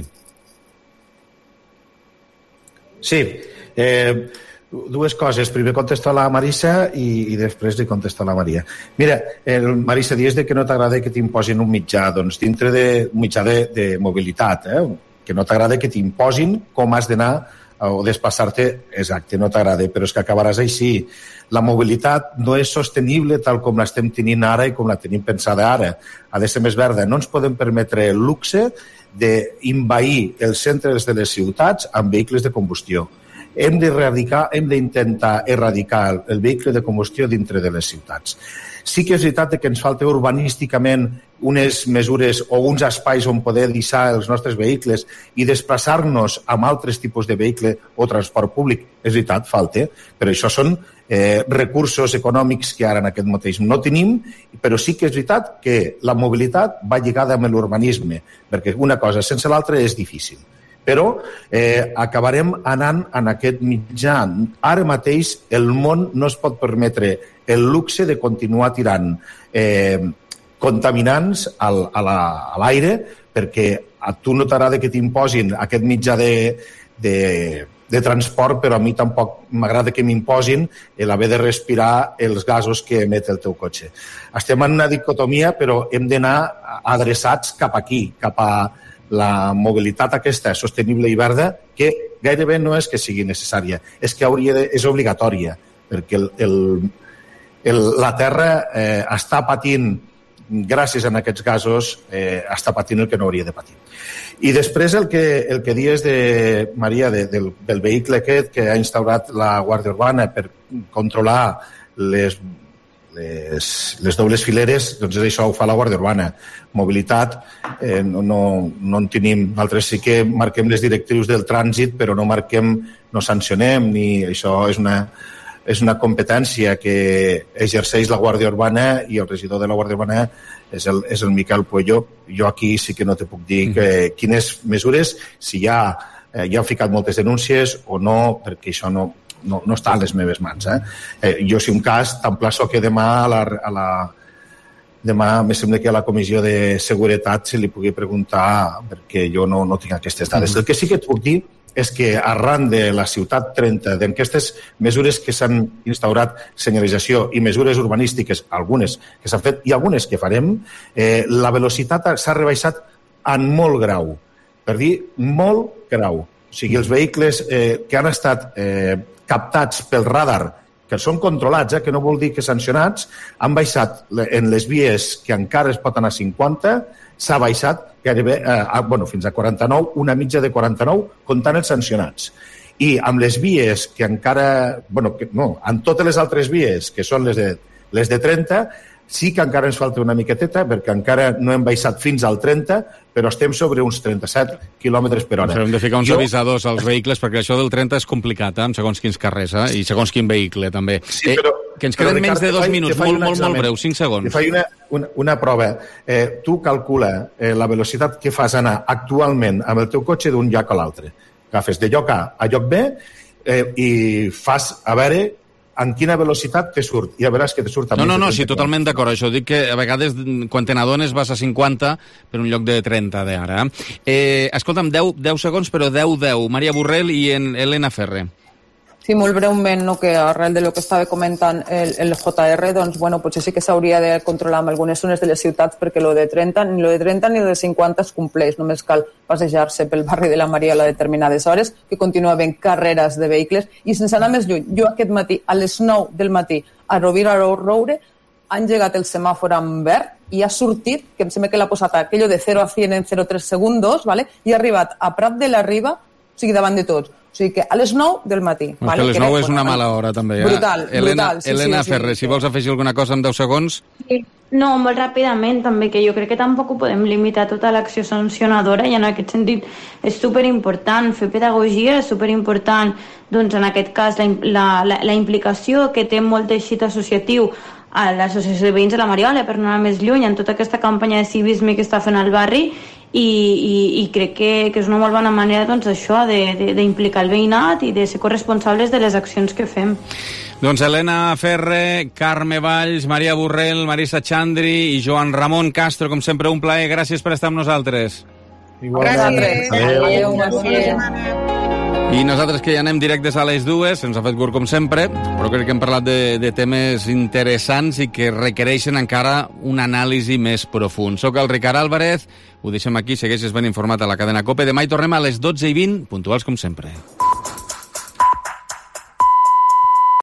Sí, eh, dues coses. Primer contesto a la Marisa i, i després li contesto a la Maria. Mira, el Marisa, dius que no t'agrada que t'imposin un mitjà, doncs dintre de un mitjà de, de mobilitat, eh? Que no t'agrada que t'imposin com has d'anar o desplaçar-te, exacte, no t'agrada, però és que acabaràs així. La mobilitat no és sostenible tal com l'estem tenint ara i com la tenim pensada ara. Ha de ser més verda. No ens podem permetre el luxe d'invair els centres de les ciutats amb vehicles de combustió. Hem d'erradicar, hem d'intentar erradicar el vehicle de combustió dintre de les ciutats. Sí que és veritat que ens falta urbanísticament unes mesures o uns espais on poder deixar els nostres vehicles i desplaçar-nos amb altres tipus de vehicle o transport públic. És veritat, falta, però això són eh, recursos econòmics que ara en aquest mateix no tenim, però sí que és veritat que la mobilitat va lligada amb l'urbanisme, perquè una cosa sense l'altra és difícil. Però eh, acabarem anant en aquest mitjà. Ara mateix el món no es pot permetre el luxe de continuar tirant eh, contaminants al, a l'aire, perquè a tu no t'agrada que t'imposin aquest mitjà de, de, de transport, però a mi tampoc m'agrada que m'imposin l'haver de respirar els gasos que emet el teu cotxe. Estem en una dicotomia, però hem d'anar adreçats cap aquí, cap a la mobilitat aquesta sostenible i verda, que gairebé no és que sigui necessària, és que hauria de, és obligatòria, perquè el, el, el, la Terra eh, està patint, gràcies a aquests gasos, eh, està patint el que no hauria de patir. I després el que, el que dius de, Maria, de, del, del vehicle aquest que ha instaurat la Guàrdia Urbana per controlar les Les, les dobles fileres, doncs això ho fa la Guàrdia Urbana. Mobilitat, eh, no, no, no en tenim. Nosaltres sí que marquem les directrius del trànsit, però no marquem, no sancionem, ni això és una, és una competència que exerceix la Guàrdia Urbana, i el regidor de la Guàrdia Urbana és el, és el Miquel Puello. Jo aquí sí que no te puc dir que, quines mesures, si ja, eh, ja han ficat moltes denúncies o no, perquè això no... No, no està a les meves mans. Eh? Eh, jo, si un cas, t'emplaço que demà a la, a la, demà me sembla que a la Comissió de Seguretat se li pugui preguntar, perquè jo no, no tinc aquestes dades. Mm. El que sí que et puc dir és que arran de la ciutat trenta, d'aquestes mesures que s'han instaurat, senyalització i mesures urbanístiques, algunes que s'han fet i algunes que farem, eh, la velocitat s'ha rebaixat en molt grau, per dir molt grau. O sigui, els vehicles eh, que han estat eh, captats pel radar, que són controlats, eh, que no vol dir que sancionats, han baixat en les vies que encara es pot anar a cinquanta, s'ha baixat gairebé, eh, a, bueno, fins a quaranta-nou, una mitja de quaranta-nou, comptant els sancionats. I amb les vies que encara... Bueno, que, no, amb totes les altres vies, que són les de, les de trenta, Sí que encara ens falta una miqueteta, perquè encara no hem baixat fins al trenta, però estem sobre uns trenta-set quilòmetres per hora. Però hem de ficar uns jo... avisadors als vehicles, perquè això del trenta és complicat, eh? Segons quins carrers, eh? I segons quin vehicle, també. Sí, però, eh, que ens queden menys de dos minuts, molt, molt, molt breu, cinc segons. Te faig una, una, una prova. Eh, tu calcula eh, la velocitat que fas anar actualment amb el teu cotxe d'un lloc a l'altre. Agafes de lloc A a lloc B eh, i fas a veure en quina velocitat te surt, i ja veràs que te surt... No, no, no, sí, totalment d'acord. Això dic que a vegades, quan te n'adones, vas a cinquanta per un lloc de trenta d'ara. Eh, escolta'm, deu, deu segons, però deu deu. Maria Borrell i en Elena Ferre. Sí, molt breument, no, que arrel de lo que estava comentant el, el J R, doncs, bueno, potser sí que s'hauria de controlar amb algunes zones de les ciutats, perquè lo de trenta, ni lo de trenta ni lo de cinquanta es compleix, només cal passejar-se pel barri de la Maria a determinades hores, que continua havent carreres de vehicles, i sense anar més lluny, jo aquest matí, a les nou del matí, a Rovira Roure, ha engegat el semàfor en verd i ha sortit, que em sembla que l'ha posat aquello de zero a cent en zero coma tres segundos, ¿vale? I ha arribat a Prat de la Riba, o sigui, davant de tots. O sigui que a les nou del matí. Pues vale? Que a les nou és una mala hora, també. Eh? Brutal, Elena, brutal. Sí, Elena sí, Ferrer, sí, si vols afegir alguna cosa en deu segons... Sí. No, molt ràpidament també, que jo crec que tampoc ho podem limitar tota l'acció sancionadora, i en aquest sentit és superimportant fer pedagogia, és superimportant, doncs en aquest cas, la, la, la, la implicació que té molt teixit associatiu a l'Associació de Veïns de la Mariola, per no anar més lluny, en tota aquesta campanya de civisme que està fent al barri, i, i, i crec que, que és una molt bona manera, doncs, això, d'implicar el veïnat i de ser corresponsables de les accions que fem. Doncs Elena Ferre, Carme Valls, Maria Borrell, Marisa Xandri i Joan Ramon Castro, com sempre, un plaer. Gràcies per estar amb nosaltres. Igualment. Adéu. Adéu. I nosaltres, que ja anem directes a les dues, ens ha fet curt com sempre, però crec que hem parlat de, de temes interessants i que requereixen encara un anàlisi més profund. Soc el Ricard Álvarez, ho deixem aquí, segueixes ben informat a la cadena COPE. Demà hi tornem a les dotze i vint, puntuals com sempre.